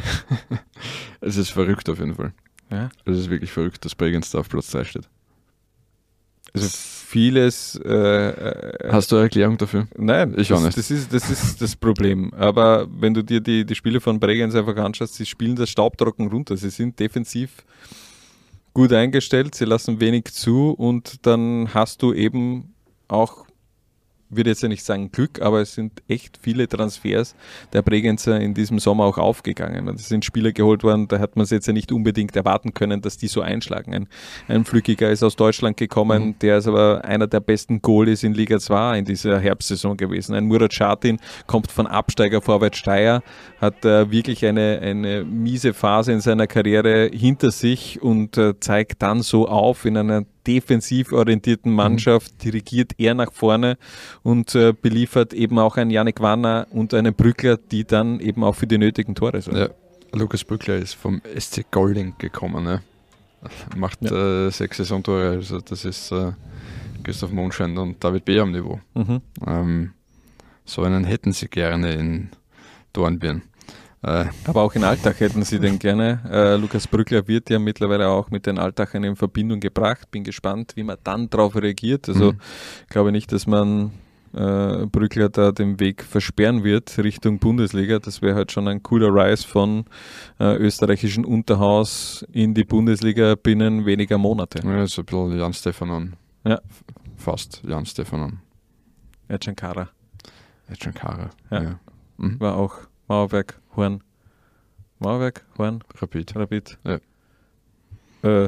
Es ist verrückt auf jeden Fall. Ja? Es ist wirklich verrückt, dass Bregenz da auf Platz drei steht. Also vieles... Äh, Hast du eine Erklärung dafür? Nein, ich das, auch nicht. Das ist, das ist das Problem. Aber wenn du dir die, die Spiele von Bregenz einfach anschaust, sie spielen das staubtrocken runter. Sie sind defensiv gut eingestellt, sie lassen wenig zu und dann hast du eben auch, würde jetzt ja nicht sagen Glück, aber es sind echt viele Transfers der Bregenzer in diesem Sommer auch aufgegangen. Und es sind Spieler geholt worden, da hat man es jetzt ja nicht unbedingt erwarten können, dass die so einschlagen. Ein, ein Flückiger ist aus Deutschland gekommen, mhm. der ist aber einer der besten Goalies in Liga zwei in dieser Herbstsaison gewesen. Ein Murat Schatin kommt von Absteiger Vorwärts Steyr, hat äh, wirklich eine, eine miese Phase in seiner Karriere hinter sich und äh, zeigt dann so auf in einer defensiv orientierten Mannschaft, mhm. dirigiert er nach vorne und äh, beliefert eben auch einen Yannick Wanner und einen Brückler, die dann eben auch für die nötigen Tore sorgen. Ja, Lukas Brückler ist vom S C Golding gekommen, ne? Macht ja. äh, sechs Saisontore, also das ist äh, Christoph Mondschein und David B. am Niveau. Mhm. Ähm, so einen hätten sie gerne in Dornbirn. Aber auch in Altach hätten sie den gerne. Äh, Lukas Brückler wird ja mittlerweile auch mit den Altachern in Verbindung gebracht. Bin gespannt, wie man dann darauf reagiert. Also mhm. ich glaube nicht, dass man äh, Brückler da den Weg versperren wird Richtung Bundesliga. Das wäre halt schon ein cooler Rise von äh, österreichischen Unterhaus in die Bundesliga binnen weniger Monate. Ja, so ein bisschen Jan Stefanon. Ja. Fast Jan Stefanon. Ercan Kara. Ercan Kara, ja. ja. Mhm. War auch Mauerwerk, Horn. Mauerwerk, Horn, Rapid. Rapid. Ja. Äh,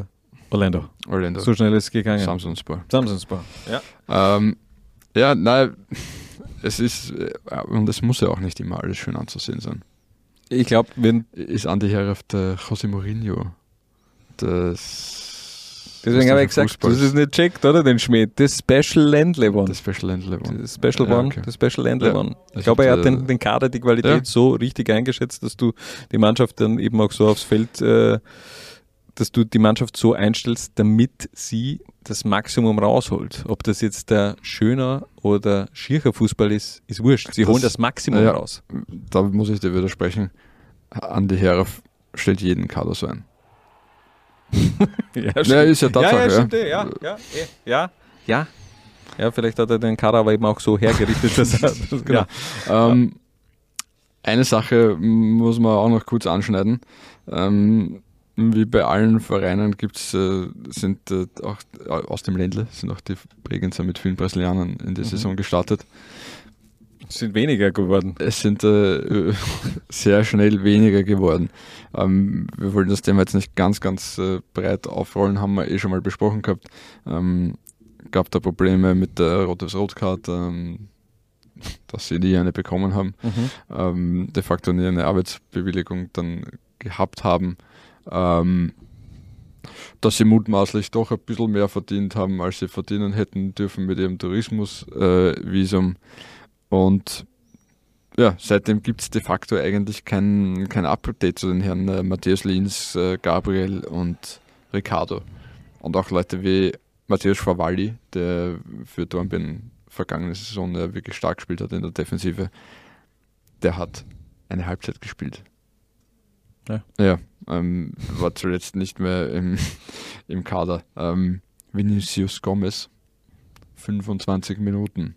Orlando. Orlando. So schnell ist es gegangen. Samsunspor. Samsunspor, ja. Ähm, ja, nein, es ist, und es muss ja auch nicht immer alles schön anzusehen sein. Ich glaube, wenn... Ist Andi Herraft der José Mourinho das... Deswegen habe ich gesagt, Fußballs. du hast es nicht checkt, oder, den Schmied? Das Special Ländle One. Das Special Ländle One. Das Special Ja, One, okay. das Special Ländle Ja. One. Ich Also glaube, er hat der- den, den Kader, die Qualität Ja. so richtig eingeschätzt, dass du die Mannschaft dann eben auch so aufs Feld, äh, dass du die Mannschaft so einstellst, damit sie das Maximum rausholt. Ob das jetzt der schöner oder schierer Fußball ist, ist wurscht. Sie Das- holen das Maximum ja. raus. Da muss ich dir widersprechen. Andi Herraft stellt jeden Kader so ein. Ja, Ja, ist ja Tatsache. ja, ja, ja. stimmt, eh, ja, ja, eh, ja, ja. Ja, vielleicht hat er den Kader aber eben auch so hergerichtet, dass er, Genau. ja. Ähm, eine Sache muss man auch noch kurz anschneiden. Ähm, wie bei allen Vereinen gibt's, äh, sind äh, auch äh, aus dem Ländle sind auch die Bregenzer mit vielen Brasilianern in die Mhm. Saison gestartet. sind weniger geworden. Es sind äh, sehr schnell weniger geworden. Ähm, wir wollen das Thema jetzt nicht ganz, ganz äh, breit aufrollen, haben wir eh schon mal besprochen gehabt. Ähm, gab da Probleme mit der Rotes-Rot-Card, ähm, dass sie nie eine bekommen haben, Mhm. ähm, de facto nie eine Arbeitsbewilligung dann gehabt haben, ähm, dass sie mutmaßlich doch ein bisschen mehr verdient haben, als sie verdienen hätten dürfen mit ihrem Tourismusvisum. Und ja, seitdem gibt es de facto eigentlich kein, kein Update zu den Herren äh, Matthäus Lins, äh, Gabriel und Ricardo. Und auch Leute wie Matthäus Favalli, der für Dornbirn vergangene Saison äh, wirklich stark gespielt hat in der Defensive, der hat eine Halbzeit gespielt. Ja. Ja, ähm, war zuletzt nicht mehr im, im Kader. Ähm, Vinicius Gomez, fünfundzwanzig Minuten.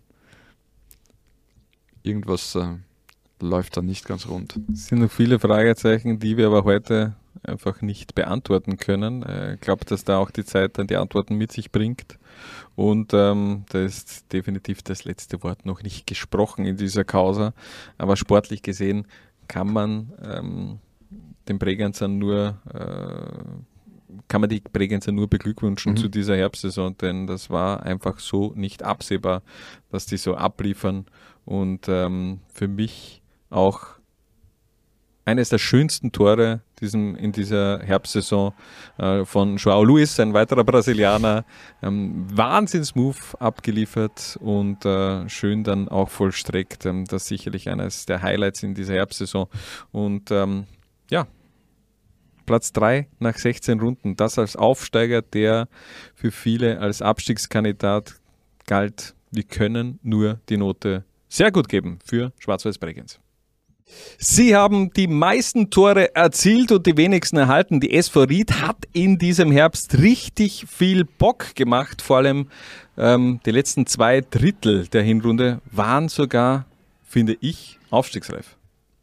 Irgendwas äh, läuft da nicht ganz rund. Es sind noch viele Fragezeichen, die wir aber heute einfach nicht beantworten können. Äh, Ich glaube, dass da auch die Zeit dann die Antworten mit sich bringt. Und ähm, da ist definitiv das letzte Wort noch nicht gesprochen in dieser Causa. Aber sportlich gesehen kann man ähm, den Bregenzern nur äh, kann man die Bregenzer nur beglückwünschen Mhm. zu dieser Herbstsaison, denn das war einfach so nicht absehbar, dass die so abliefern. Und ähm, für mich auch eines der schönsten Tore diesem, in dieser Herbstsaison äh, von João Luis, ein weiterer Brasilianer. Ähm, Wahnsinns-Move abgeliefert und äh, schön dann auch vollstreckt. Ähm, das ist sicherlich eines der Highlights in dieser Herbstsaison. Und ähm, ja, Platz drei nach sechzehn Runden. Das als Aufsteiger, der für viele als Abstiegskandidat galt. Wir können nur die Note sehr gut geben für Schwarz-Weiß Bregenz. Sie haben die meisten Tore erzielt und die wenigsten erhalten. Die S V Ried hat in diesem Herbst richtig viel Bock gemacht. Vor allem ähm, die letzten zwei Drittel der Hinrunde waren sogar, finde ich, aufstiegsreif.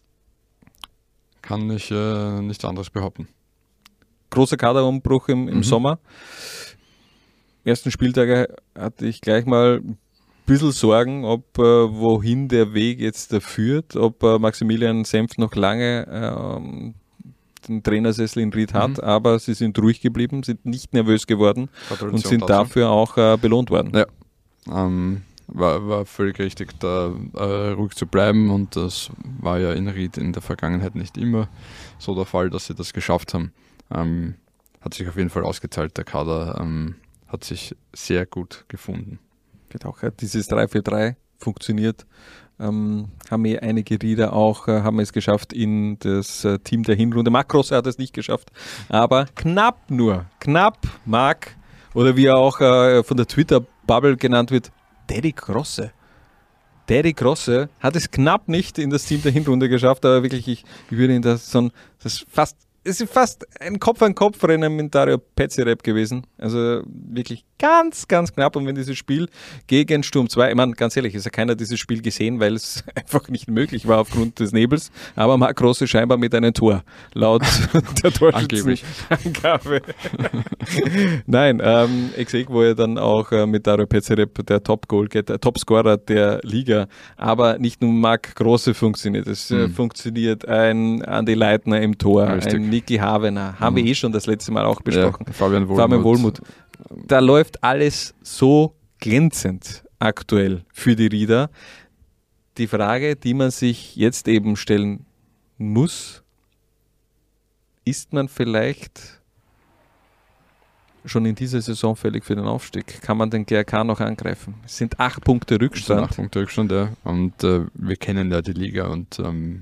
Kann ich äh, nichts anderes behaupten. Großer Kaderumbruch im, im Mhm. Sommer. Ersten Spieltage hatte ich gleich mal ein bisschen Sorgen, ob äh, wohin der Weg jetzt da führt, ob äh, Maximilian Senft noch lange ähm, den Trainersessel in Ried hat, Mhm. aber sie sind ruhig geblieben, sind nicht nervös geworden Gratulation und sind dazu. dafür auch äh, belohnt worden. Ja. Ähm, war, war völlig richtig, da äh, ruhig zu bleiben, und das war ja in Ried in der Vergangenheit nicht immer so der Fall, dass sie das geschafft haben. Ähm, hat sich auf jeden Fall ausgezahlt, der Kader ähm, hat sich sehr gut gefunden. Wird auch äh, dieses drei vier drei funktioniert. Ähm, haben eh einige Rieder auch, äh, haben es geschafft in das äh, Team der Hinrunde. Marc Grosse hat es nicht geschafft, aber knapp nur, knapp Marc, oder wie er auch äh, von der Twitter-Bubble genannt wird, Daddy Grosse. Daddy Grosse hat es knapp nicht in das Team der Hinrunde geschafft, aber wirklich, ich, ich würde ihn das so, das fast, es ist fast ein Kopf-an-Kopf-Rennen mit Dario Petzereb gewesen. Also wirklich ganz, ganz knapp. Und wenn dieses Spiel gegen Sturm zwei, ich meine, ganz ehrlich, es hat keiner dieses Spiel gesehen, weil es einfach nicht möglich war aufgrund des Nebels. Aber Marc Grosse scheinbar mit einem Tor, laut der Torschützenangabe. Nein, ähm, ich sehe, wo er dann auch äh, mit Dario Petzereb der Top-Goalgetter, Topscorer der Liga. Aber nicht nur Marc Grosse funktioniert. Es äh, Mhm. funktioniert ein Andi Leitner im Tor, Richtig. ein Niki Havener, haben mhm. wir eh schon das letzte Mal auch besprochen. Ja, Fabian Wohlmuth. Fabian Wohlmuth. Da läuft alles so glänzend aktuell für die Rieder. Die Frage, die man sich jetzt eben stellen muss, ist man vielleicht schon in dieser Saison fällig für den Aufstieg? Kann man den G R K noch angreifen? Es sind acht Punkte Rückstand. Acht Punkte Rückstand, ja. Und äh, wir kennen ja die Liga und ähm,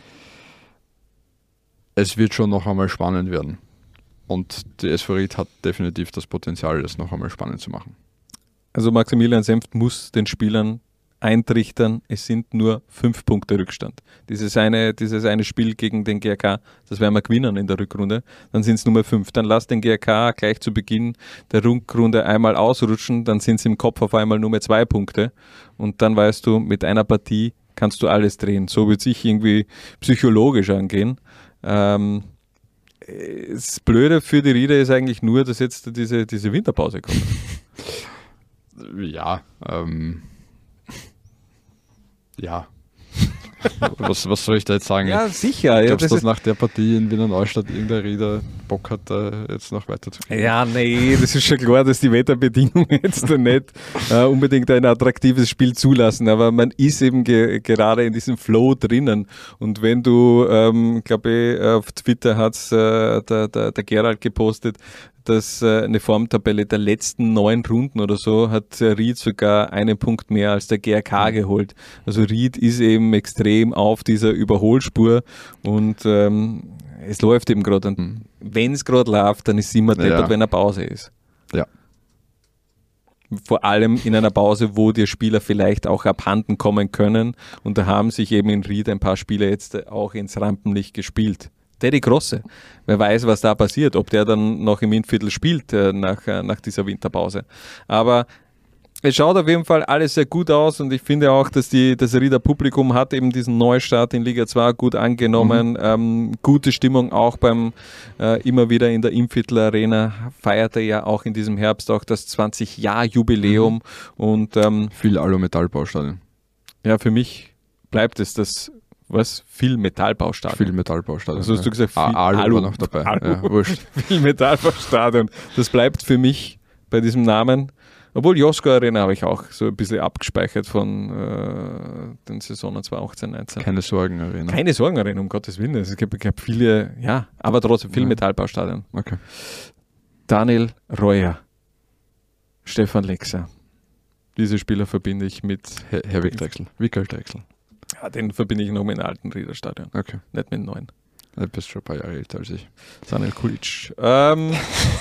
es wird schon noch einmal spannend werden. Und die S V Ried hat definitiv das Potenzial, das noch einmal spannend zu machen. Also Maximilian Senft muss den Spielern eintrichtern, es sind nur fünf Punkte Rückstand. Dieses eine, dieses eine Spiel gegen den G R K, das werden wir gewinnen in der Rückrunde, dann sind es nur mehr fünf. Dann lass den G R K gleich zu Beginn der Rückrunde einmal ausrutschen, dann sind es im Kopf auf einmal nur mehr zwei Punkte und dann weißt du, mit einer Partie kannst du alles drehen. So wird es sich irgendwie psychologisch angehen. Ähm, das Blöde für die Rieder ist eigentlich nur, dass jetzt diese, diese Winterpause kommt. Ja, ähm Ja. was, was soll ich da jetzt sagen? Ja, sicher. Glaubst ja, du, dass nach der Partie in Wiener Neustadt irgendein Rieder Bock hat, da jetzt noch weiter zu gehen? Ja, nee, das ist schon klar, dass die Wetterbedingungen jetzt nicht äh, unbedingt ein attraktives Spiel zulassen, aber man ist eben ge- gerade in diesem Flow drinnen und wenn du, ähm, glaube ich, auf Twitter hat es äh, der, der, der Gerald gepostet, dass äh, eine Formtabelle der letzten neun Runden oder so hat äh, Ried sogar einen Punkt mehr als der G R K geholt. Also Ried ist eben extrem auf dieser Überholspur und ähm, es läuft eben gerade. Mhm. Wenn es gerade läuft, dann ist es immer deppert, ja. wenn eine Pause ist. Ja. Vor allem in einer Pause, wo die Spieler vielleicht auch abhanden kommen können und da haben sich eben in Ried ein paar Spieler jetzt auch ins Rampenlicht gespielt. Teddy Grosse. Wer weiß, was da passiert, ob der dann noch im Innviertel spielt äh, nach, äh, nach dieser Winterpause. Aber es schaut auf jeden Fall alles sehr gut aus und ich finde auch, dass die, das Rieder Publikum hat eben diesen Neustart in Liga zwei gut angenommen. Mhm. Ähm, gute Stimmung auch beim äh, immer wieder in der Innviertel Arena. Feierte ja auch in diesem Herbst auch das zwanzig-Jahr-Jubiläum mhm. und ähm, viel Alu-Metall-Baustadien. Ja, für mich bleibt es das Was? Viel Metallbaustadion. Viel Metallbaustadion. Also hast du gesagt, viel Alu, Alu war noch dabei. Alu. Ja, wurscht. Viel Metallbaustadion. Das bleibt für mich bei diesem Namen. Obwohl Josko Arena habe ich auch so ein bisschen abgespeichert von äh, den Saisonen zweitausendachtzehn neunzehn. Keine Sorgen Arena. Keine Sorgen Arena, um Gottes Willen. Es gibt, gibt viele, ja, aber trotzdem viel ja. Metallbaustadion. Okay. Daniel Reuer, Stefan Lexer. Diese Spieler verbinde ich mit Herr, Herr Wickdrechsel. Wickeldrechsel. Ja, den verbinde ich noch mit dem alten Riederstadion. Okay. Nicht mit dem neuen. Du bist schon ein paar Jahre älter als ich. Daniel Kulic. Ähm,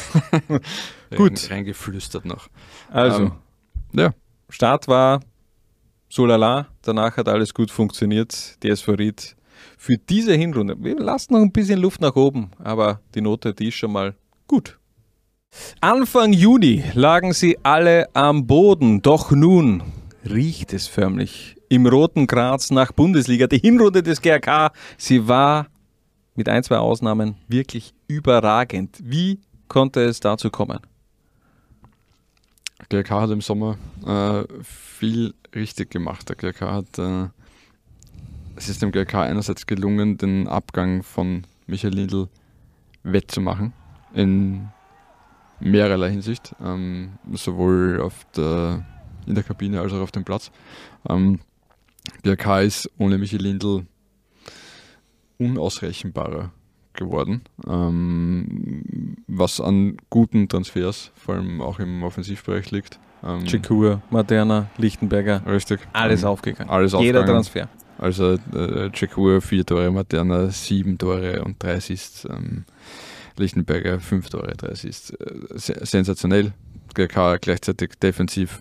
gut. Reingeflüstert noch. Also, ähm, ja. Start war so lala, danach hat alles gut funktioniert. Die S V Ried für diese Hinrunde, wir lassen noch ein bisschen Luft nach oben, aber die Note, die ist schon mal gut. Anfang Juni lagen sie alle am Boden, doch nun riecht es förmlich im Roten Graz nach Bundesliga. Die Hinrunde des G R K, sie war mit ein, zwei Ausnahmen wirklich überragend. Wie konnte es dazu kommen? Der G R K hat im Sommer äh, viel richtig gemacht. Der G R K hat, äh, es ist dem G R K einerseits gelungen, den Abgang von Michael Lindl wettzumachen, in mehrerlei Hinsicht, ähm, sowohl auf der, in der Kabine als auch auf dem Platz. Ähm, G R K ist ohne Michael Lindl unausrechenbarer geworden, ähm, was an guten Transfers, vor allem auch im Offensivbereich liegt. Ähm, Cikur, Materna, Lichtenberger, richtig. Alles ähm, aufgegangen. Alles Jeder aufgegangen. Transfer. Also äh, Cikur vier Tore, Materna sieben Tore und drei Assists, ähm, Lichtenberger fünf Tore, drei Assists. Äh, sensationell. G R K gleichzeitig defensiv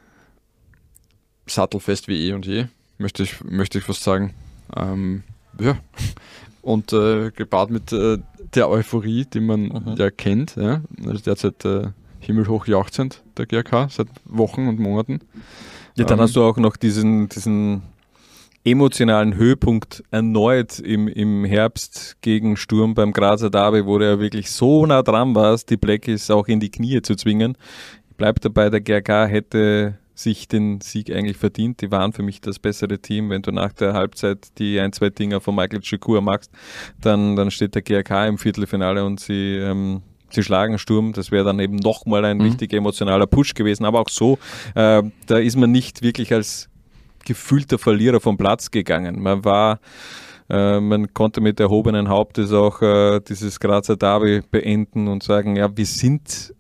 sattelfest wie eh und je, möchte ich, möchte ich fast sagen. Ähm, ja. Und äh, gepaart mit äh, der Euphorie, die man mhm. ja kennt. Ja? Also derzeit äh, himmelhoch jauchzend, der G R K, seit Wochen und Monaten. Ja, dann ähm, hast du auch noch diesen, diesen emotionalen Höhepunkt erneut im, im Herbst gegen Sturm beim Grazer Derby, wo du ja wirklich so nah dran warst, die Blackies auch in die Knie zu zwingen. Ich bleib dabei, der G R K hätte sich den Sieg eigentlich verdient. Die waren für mich das bessere Team. Wenn du nach der Halbzeit die ein, zwei Dinger von Michael Chikua machst, dann, dann steht der G A K im Viertelfinale und sie, ähm, sie schlagen Sturm. Das wäre dann eben nochmal ein mhm. wichtiger emotionaler Push gewesen. Aber auch so, äh, da ist man nicht wirklich als gefühlter Verlierer vom Platz gegangen. Man war äh, man konnte mit erhobenen Hauptes auch äh, dieses Grazer Derby beenden und sagen, ja, wir sind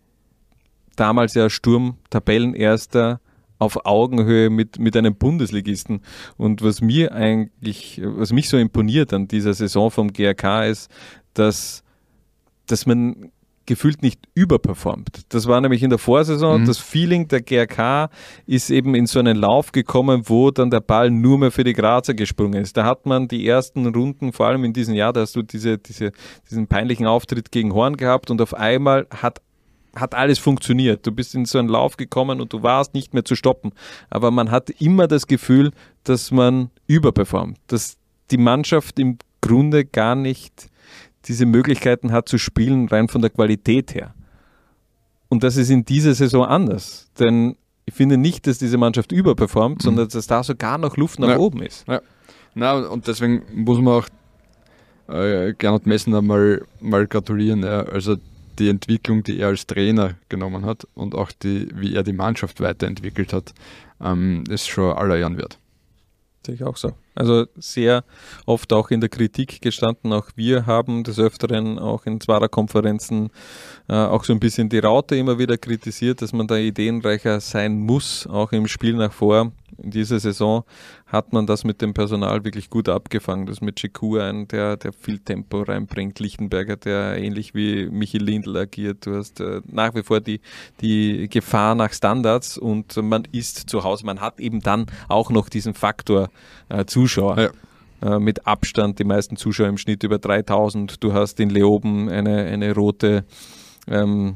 damals ja Sturm Tabellenerster auf Augenhöhe mit, mit einem Bundesligisten. Und was mir eigentlich, was mich so imponiert an dieser Saison vom G A K ist, dass, dass man gefühlt nicht überperformt. Das war nämlich in der Vorsaison, mhm. das Feeling der G A K ist eben in so einen Lauf gekommen, wo dann der Ball nur mehr für die Grazer gesprungen ist. Da hat man die ersten Runden, vor allem in diesem Jahr, da hast du diese, diese, diesen peinlichen Auftritt gegen Horn gehabt und auf einmal hat hat alles funktioniert. Du bist in so einen Lauf gekommen und du warst nicht mehr zu stoppen. Aber man hat immer das Gefühl, dass man überperformt, dass die Mannschaft im Grunde gar nicht diese Möglichkeiten hat zu spielen, rein von der Qualität her. Und das ist in dieser Saison anders. Denn ich finde nicht, dass diese Mannschaft überperformt, mhm. sondern dass da sogar noch Luft nach ja. oben ist. Ja. Na, und deswegen muss man auch äh, Gernot Messner mal, mal gratulieren. Ja. Also die Entwicklung, die er als Trainer genommen hat und auch die, wie er die Mannschaft weiterentwickelt hat, ähm, ist schon aller Ehren wert. Sehe ich auch so. Also sehr oft auch in der Kritik gestanden. Auch wir haben des Öfteren auch in Zwarer-Konferenzen äh, auch so ein bisschen die Raute immer wieder kritisiert, dass man da ideenreicher sein muss, auch im Spiel nach vor. In dieser Saison hat man das mit dem Personal wirklich gut abgefangen. Das mit Chikua, ein, der, der viel Tempo reinbringt, Lichtenberger, der ähnlich wie Michi Lindl agiert. Du hast äh, nach wie vor die, die Gefahr nach Standards und man ist zu Hause. Man hat eben dann auch noch diesen Faktor äh, Zuschauer. Ja. Äh, mit Abstand die meisten Zuschauer im Schnitt über dreitausend. Du hast in Leoben eine, eine rote ähm,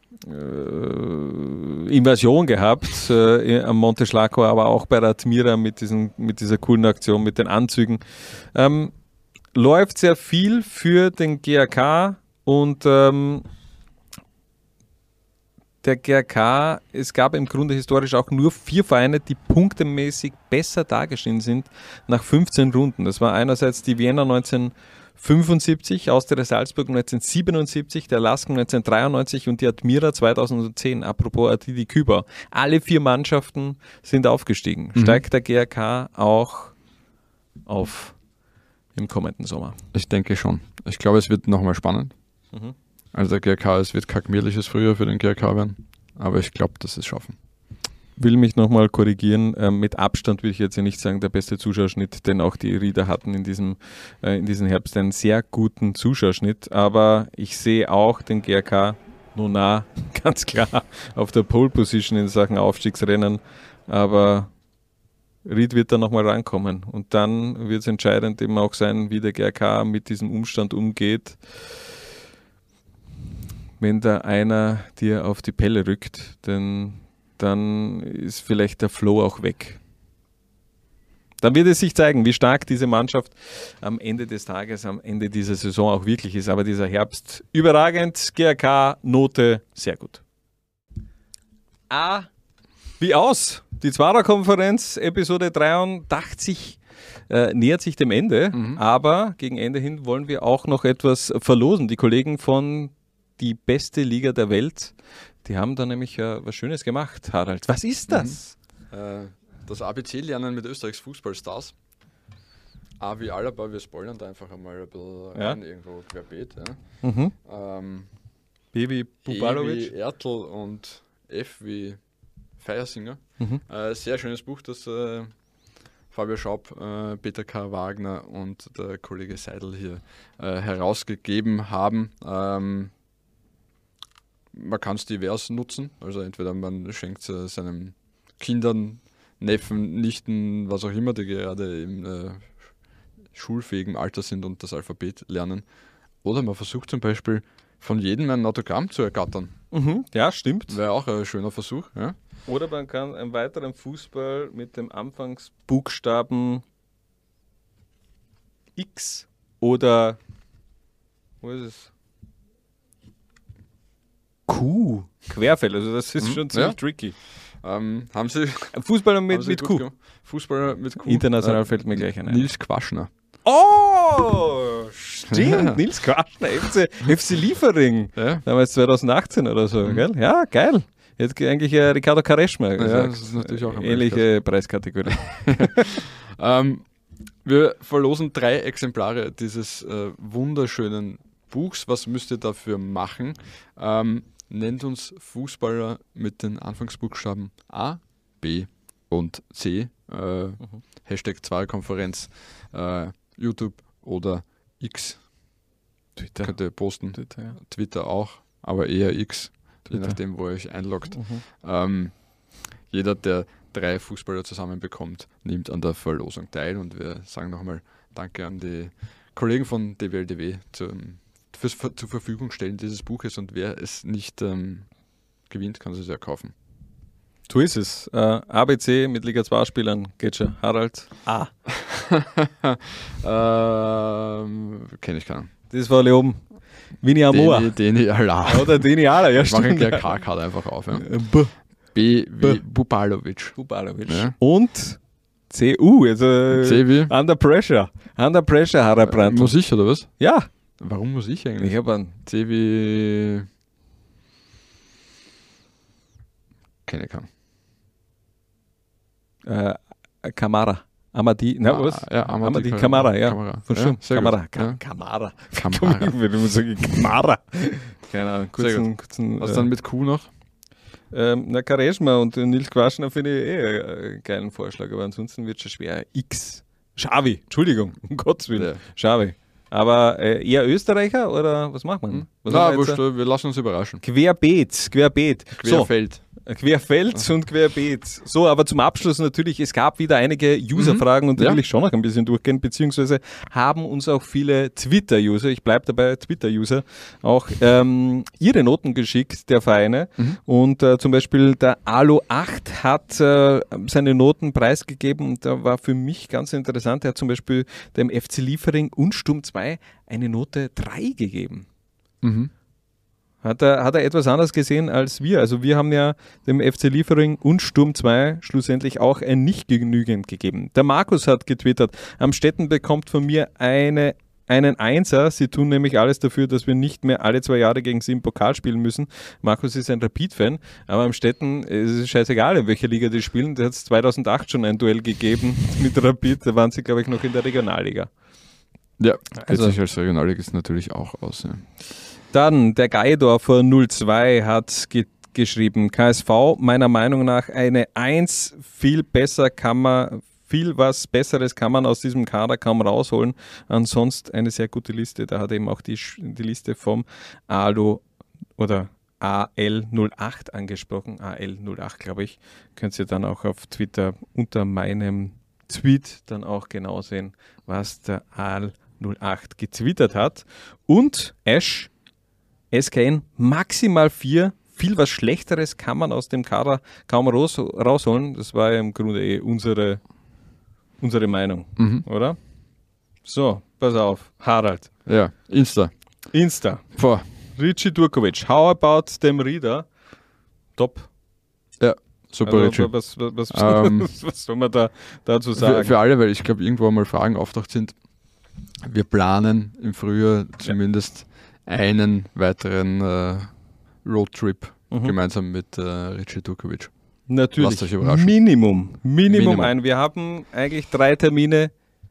Äh, Invasion gehabt äh, am Monte Schlacko, aber auch bei der Admira mit, diesen, mit dieser coolen Aktion mit den Anzügen. Ähm, läuft sehr viel für den G A K und ähm, der G A K, es gab im Grunde historisch auch nur vier Vereine, die punktemäßig besser dagestanden sind nach fünfzehn Runden. Das war einerseits die Vienna neunzehnhundertfünfundsiebzig, Austria Salzburg neunzehnhundertsiebenundsiebzig, der Lask neunzehnhundertdreiundneunzig und die Admira zweitausendzehn. Apropos Adidi Küber. Alle vier Mannschaften sind aufgestiegen. Mhm. Steigt der G A K auch auf im kommenden Sommer? Ich denke schon. Ich glaube, es wird nochmal spannend. Mhm. Also der G A K, es wird kein gemütliches Frühjahr für den G A K werden, aber ich glaube, dass sie es schaffen. Will mich nochmal korrigieren, äh, mit Abstand will ich jetzt ja nicht sagen, der beste Zuschauerschnitt, denn auch die Rieder hatten in diesem, äh, in diesem Herbst einen sehr guten Zuschauerschnitt, aber ich sehe auch den G A K nun nah, ganz klar, auf der Pole Position in Sachen Aufstiegsrennen, aber Ried wird da nochmal rankommen und dann wird es entscheidend eben auch sein, wie der G A K mit diesem Umstand umgeht. Wenn da einer dir auf die Pelle rückt, denn dann ist vielleicht der Flow auch weg. Dann wird es sich zeigen, wie stark diese Mannschaft am Ende des Tages, am Ende dieser Saison auch wirklich ist. Aber dieser Herbst überragend, G A K, Note, sehr gut. A wie aus. Die Zwarer-Konferenz, Episode dreiundachtzig, äh, nähert sich dem Ende, mhm. aber gegen Ende hin wollen wir auch noch etwas verlosen. Die Kollegen von die beste Liga der Welt, die haben da nämlich äh, was Schönes gemacht, Harald. Was ist das? Mhm. Äh, das A B C-Lernen mit Österreichs Fußballstars. A wie Alaba, wir spoilern da einfach einmal ein bisschen ja. rein, irgendwo querbeet. Ja. Mhm. Ähm, B wie Bubalovic. E wie Ertl und F wie Feiersinger. Mhm. Äh, sehr schönes Buch, das äh, Fabio Schaub, äh, Peter K. Wagner und der Kollege Seidel hier äh, herausgegeben haben. Ähm, man kann es divers nutzen, also entweder man schenkt äh, seinen Kindern, Neffen, Nichten, was auch immer, die gerade im äh, schulfähigen Alter sind und das Alphabet lernen. Oder man versucht zum Beispiel von jedem ein Autogramm zu ergattern. Mhm. Ja, stimmt. Wäre auch ein schöner Versuch. Ja? Oder man kann einen weiteren Fußball mit dem Anfangsbuchstaben X oder wo ist es? Q querfällen. Also das ist schon ziemlich ja. tricky. Ähm, haben Sie Fußballer mit, haben Sie mit gut Q. gemacht? Fußballer mit Q. International Äh, fällt mir gleich ein. Nils Quaschner. Oh, stimmt. Ja. Nils Quaschner, F C, F C Liefering. Ja, Damals zwanzig achtzehn oder so, Mhm. gell? Ja, geil. Jetzt eigentlich äh, Ricardo Quaresma gesagt. das ist natürlich auch eine Ähnliche Preiskategorie. ähm, wir verlosen drei Exemplare dieses äh, wunderschönen Buchs. Was müsst ihr dafür machen? Ähm, nennt uns Fußballer mit den Anfangsbuchstaben A, B und C. Äh, Mhm. Hashtag Zweierkonferenz, äh, YouTube oder X. Twitter. Könnt ihr posten. Twitter, ja. Twitter auch, aber eher X, je Twitter. nachdem, wo ihr euch einloggt. Mhm. Ähm, jeder, der drei Fußballer zusammenbekommt, nimmt an der Verlosung teil und wir sagen nochmal Danke an die Kollegen von D W L D W zum, fürs, für, zur Verfügung stellen dieses Buches und wer es nicht ähm, gewinnt, kann es ja kaufen. So ist es. Äh, A B C mit Liga zwei Spielern geht schon. Harald A. ähm, Kenne ich keinen. Das war alle oben. Vini Amoa. Deni, Deni Allah. Oder Deni Ala, ja Ich mache einen stimmt. G K-Card einfach auf. Ja. B. B wie B. Bubalovic. Bubalovic. Ja. Und C U, also C wie? Under Pressure. Under Pressure, Harald Brandt. Muss ich oder was? Ja, Warum muss ich eigentlich? ich habe einen. C wie. Kenne keinen. Äh, Kamara. Amadi, na Ah, was? ja, Amadi Amadi Kamara, Kamara, ja. Kamara. Von Ja, Sturm. sehr Kamara. gut. Ka Ja. Kamara. Kamara. Ich würde immer sagen, Kamara. Keine Ahnung. Sehr Kurzen, kurzen, Was äh, dann mit Q noch? ähm, na, Quaresma und äh, Nils Quaschner finde ich eh äh, einen geilen Vorschlag, aber ansonsten wird es schon schwer. X. Xavi, Entschuldigung, um Gottes Willen. Ja. Xavi. Aber äh, eher Österreicher oder was macht man? Was Na, haben wir jetzt, wurscht, wir lassen uns überraschen. äh, Querbeet, Querbeet. So, Querfeld. Querfeld und Querbeet. So, aber zum Abschluss natürlich, es gab wieder einige User-Fragen und da Ja. will ich schon noch ein bisschen durchgehen, beziehungsweise haben uns auch viele Twitter-User, ich bleibe dabei, Twitter-User, auch ähm, ihre Noten geschickt, der Vereine. Mhm. Und äh, zum Beispiel der Alo acht hat äh, seine Noten preisgegeben und da war für mich ganz interessant, er hat zum Beispiel dem F C Liefering und Sturm zwei eine Note drei gegeben. Mhm. Hat er, hat er etwas anders gesehen als wir? Also wir haben ja dem F C Liefering und Sturm zwei schlussendlich auch ein nicht genügend gegeben. Der Markus hat getwittert, Amstetten bekommt von mir eine, einen Einser. Sie tun nämlich alles dafür, dass wir nicht mehr alle zwei Jahre gegen sie im Pokal spielen müssen. Markus ist ein Rapid-Fan, aber Amstetten es ist scheißegal, in welcher Liga die spielen. Da hat es zweitausendacht schon ein Duell gegeben mit Rapid. Da waren sie, glaube ich, noch in der Regionalliga. Ja, geht Also- sich als Regionalligist natürlich auch aus. Ja. Dann der Geidorfer null zwei hat ge geschrieben, K S V meiner Meinung nach eine eins, viel besser kann man, viel was Besseres kann man aus diesem Kader kaum rausholen. Ansonsten eine sehr gute Liste, da hat eben auch die, Sch- die Liste vom Alu oder A L null acht angesprochen, A L null acht glaube ich, könnt ihr dann auch auf Twitter unter meinem Tweet dann auch genau sehen, was der A L null acht getwittert hat. Und Ash S K N maximal vier. Viel was Schlechteres kann man aus dem Kader kaum raus, rausholen. Das war ja im Grunde eh unsere, unsere Meinung, Mhm. oder? So, pass auf. Harald. Ja, Insta. Insta. Vor. Richie Durkovic. How about dem Rieder? Top. Super, Also, Richie. was, was, was, Ähm, was soll man da dazu Für, sagen? für alle, weil ich glaube, irgendwo mal Fragen auftaucht sind. Wir planen im Frühjahr zumindest einen weiteren äh, Roadtrip Mhm. gemeinsam mit äh, Richie Durkovic. Natürlich. Lasst euch überraschen. Minimum. Minimum, Minimum. ein. Wir haben eigentlich drei Termine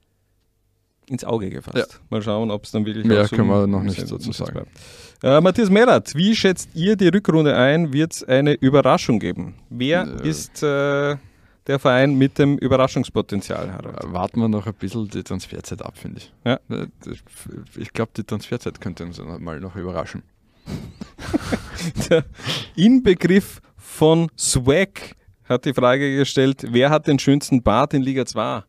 ins Auge gefasst. Ja. Mal schauen, ob es dann wirklich Mehr auch so können wir noch um- nicht um- dazu umsetzbar sagen. bleibt. Äh, Matthias Merath, wie schätzt ihr die Rückrunde ein? Wird es eine Überraschung geben? Wer Äh. ist äh, der Verein mit dem Überraschungspotenzial, Harald? Äh, Warten wir noch ein bisschen die Transferzeit ab, finde ich. Ja. Äh, das- Ich glaube, die Transferzeit könnte uns mal noch überraschen. Der Inbegriff von Swag hat die Frage gestellt, wer hat den schönsten Bart in Liga zwei?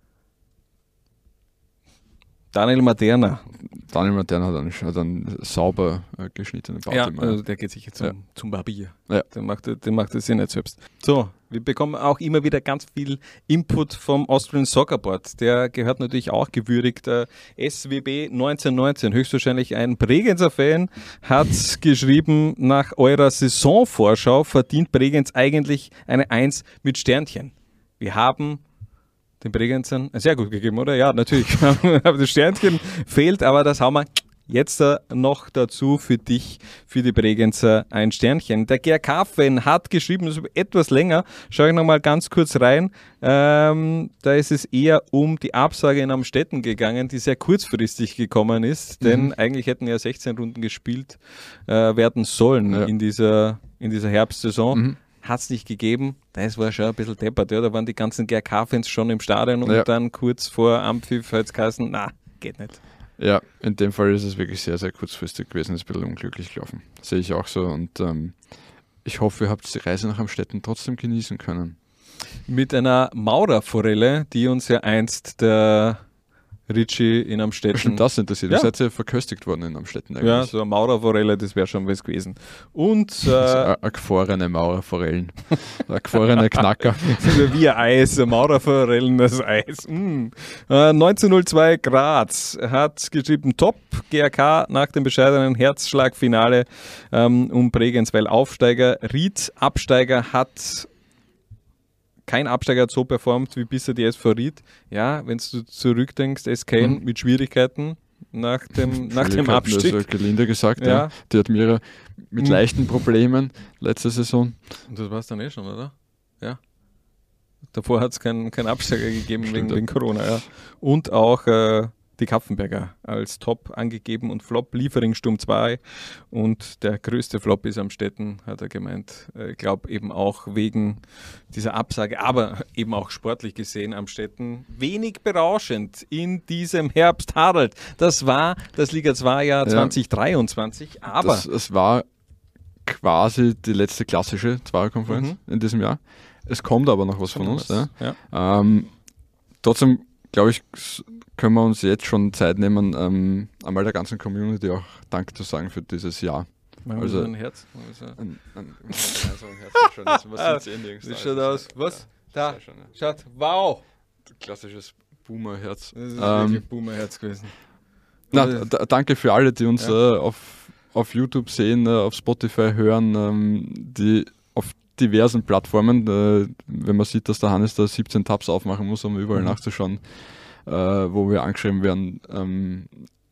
Daniel Maderna. Daniel Materna hat einen, hat einen sauber äh, geschnittenen Bart. Ja, immer. also der geht sicher zum, Ja. zum Barbier. Ja. Der macht, der macht das ja nicht selbst. So, Wir bekommen auch immer wieder ganz viel Input vom Austrian Soccer Board. Der gehört natürlich auch gewürdigt. Der S W B neunzehnhundertneunzehn, höchstwahrscheinlich ein Bregenzer Fan, hat geschrieben, nach eurer Saisonvorschau verdient Bregenz eigentlich eine eins mit Sternchen. Wir haben den Bregenzern sehr gut gegeben, oder? Ja, natürlich. Aber das Sternchen fehlt, aber das haben wir jetzt noch dazu für dich, für die Bregenzer ein Sternchen. Der G R K-Fan hat geschrieben, das ist etwas länger. Schau ich nochmal ganz kurz rein. Ähm, da ist es eher um die Absage in Amstetten gegangen, die sehr kurzfristig gekommen ist, denn mhm. eigentlich hätten ja sechzehn Runden gespielt äh, werden sollen ja. in dieser, in dieser Herbstsaison. Mhm. Hat es nicht gegeben. Das war schon ein bisschen deppert. Ja. Da waren die ganzen G R K-Fans schon im Stadion und ja. dann kurz vor Ampfiff hat es geheißen, na, geht nicht. Ja, in dem Fall ist es wirklich sehr, sehr kurzfristig gewesen. Es ist ein bisschen unglücklich gelaufen. Sehe ich auch so. Und ähm, ich hoffe, ihr habt die Reise nach Amstetten trotzdem genießen können. Mit einer Maurerforelle, die uns ja einst der Ritchie in Amstetten... Stimmt, das interessiert. Ja. Ihr seid ja verköstigt worden in Amstetten eigentlich. Ja, so eine Maurerforelle, das wäre schon was gewesen. Und... Äh, also eine gefrorene Maurerforellen. Eine gefrorene Knacker. Wie ein Eis, Maurerforellen, das Eis. Mm. Äh, neunzehnhundertzwei Graz hat geschrieben, top, G R K nach dem bescheidenen Herzschlagfinale ähm, um Bregenz, weil Aufsteiger, Ried, Absteiger hat... Kein Absteiger hat so performt wie bisher die S V Ried. Ja, wenn du zurückdenkst, S K mhm. mit Schwierigkeiten nach dem, nach dem Abstieg. Also gelinde gesagt, ja. ja. Die hat mir mit mhm. leichten Problemen letzte Saison. Und das war es dann eh schon, oder? Ja. Davor hat es keinen kein Absteiger gegeben wegen, wegen Corona. Ja. Und auch äh, die Kapfenberger als Top angegeben und Flop, Liefering Sturm zwei. Und der größte Flop ist Amstetten, hat er gemeint. Ich glaube eben auch wegen dieser Absage, aber eben auch sportlich gesehen Amstetten wenig berauschend in diesem Herbst. Harald, das war das Liga zwei Jahr ja, zwanzig dreiundzwanzig, aber... Das, es war quasi die letzte klassische Zweierkonferenz mhm. in diesem Jahr. Es kommt aber noch was von uns. Was. Ja. Ja. Ähm, trotzdem, glaube ich, können wir uns jetzt schon Zeit nehmen, ähm, einmal der ganzen Community auch Dank zu sagen für dieses Jahr. Machen also, wir so ein Herz? Ein, ein, ein, also ein Herz schon. Also, was ah, wie schaut aus? Was? Da, schon, ja. Schaut, wow! Klassisches Boomer-Herz. Das ist ähm, wirklich Boomer-Herz gewesen. Na, d- danke für alle, die uns ja. äh, auf, auf YouTube sehen, äh, auf Spotify hören, ähm, die auf diversen Plattformen, äh, wenn man sieht, dass der Hannes da siebzehn Tabs aufmachen muss, um überall mhm. nachzuschauen, äh, wo wir angeschrieben werden, ähm,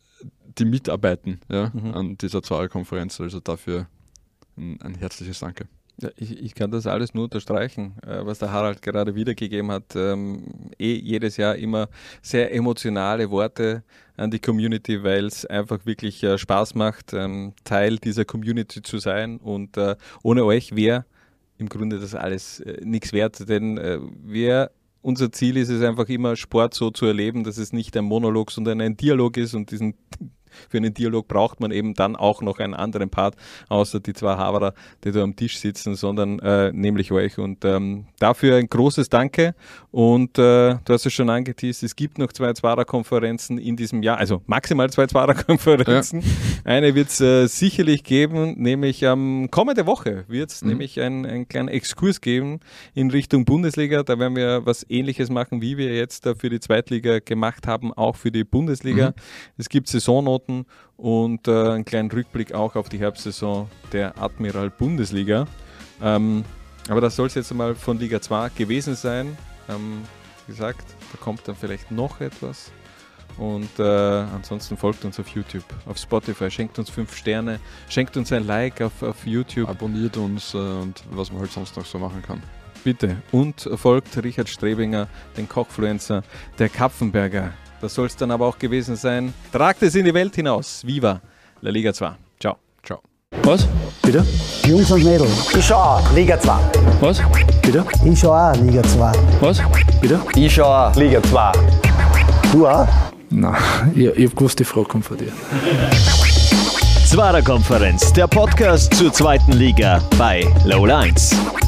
die mitarbeiten ja, mhm. an dieser Zweierkonferenz. Also dafür ein, ein herzliches Danke. Ja, ich, ich kann das alles nur unterstreichen, äh, was der Harald gerade wiedergegeben hat. Ähm, eh jedes Jahr immer sehr emotionale Worte an die Community, weil es einfach wirklich äh, Spaß macht, ähm, Teil dieser Community zu sein. Und äh, ohne euch wäre im Grunde das alles äh, nichts wert, denn äh, wir unser Ziel ist es einfach immer, Sport so zu erleben, dass es nicht ein Monolog, sondern ein Dialog ist, und diesen für einen Dialog braucht man eben dann auch noch einen anderen Part, außer die zwei Haberer, die da am Tisch sitzen, sondern äh, nämlich euch. Und ähm, dafür ein großes Danke. Und äh, du hast es schon angeteased, es gibt noch zwei Zwarer-Konferenzen in diesem Jahr, also maximal zwei Zwarer-Konferenzen. Ja. Eine wird es äh, sicherlich geben, nämlich am ähm, kommende Woche wird es mhm. nämlich einen, einen kleinen Exkurs geben in Richtung Bundesliga. Da werden wir was Ähnliches machen, wie wir jetzt äh, für die Zweitliga gemacht haben, auch für die Bundesliga. Mhm. Es gibt Saisonnoten und äh, einen kleinen Rückblick auch auf die Herbstsaison der Admiral Bundesliga. Ähm, aber das soll es jetzt mal von Liga zwei gewesen sein. Ähm, wie gesagt, da kommt dann vielleicht noch etwas. Und äh, ansonsten folgt uns auf YouTube, auf Spotify, schenkt uns fünf Sterne, schenkt uns ein Like auf, auf YouTube. Abonniert uns äh, und was man halt sonst noch so machen kann. Bitte. Und folgt Richard Strebinger, den Kochfluencer, der Kapfenberger. Das soll es dann aber auch gewesen sein. Tragt es in die Welt hinaus. Viva La Liga zwei. Ciao. Ciao. Was? Bitte? Jungs und Mädels. Ich schau auch Liga zwei. Was? Bitte? Ich schau auch Liga zwei. Was? Bitte? Ich schau auch Liga zwei. Du auch? Nein, ich, ich hab gewusst, die Frage kommt von dir. Zwarer Konferenz, der Podcast zur zweiten Liga bei Low eins.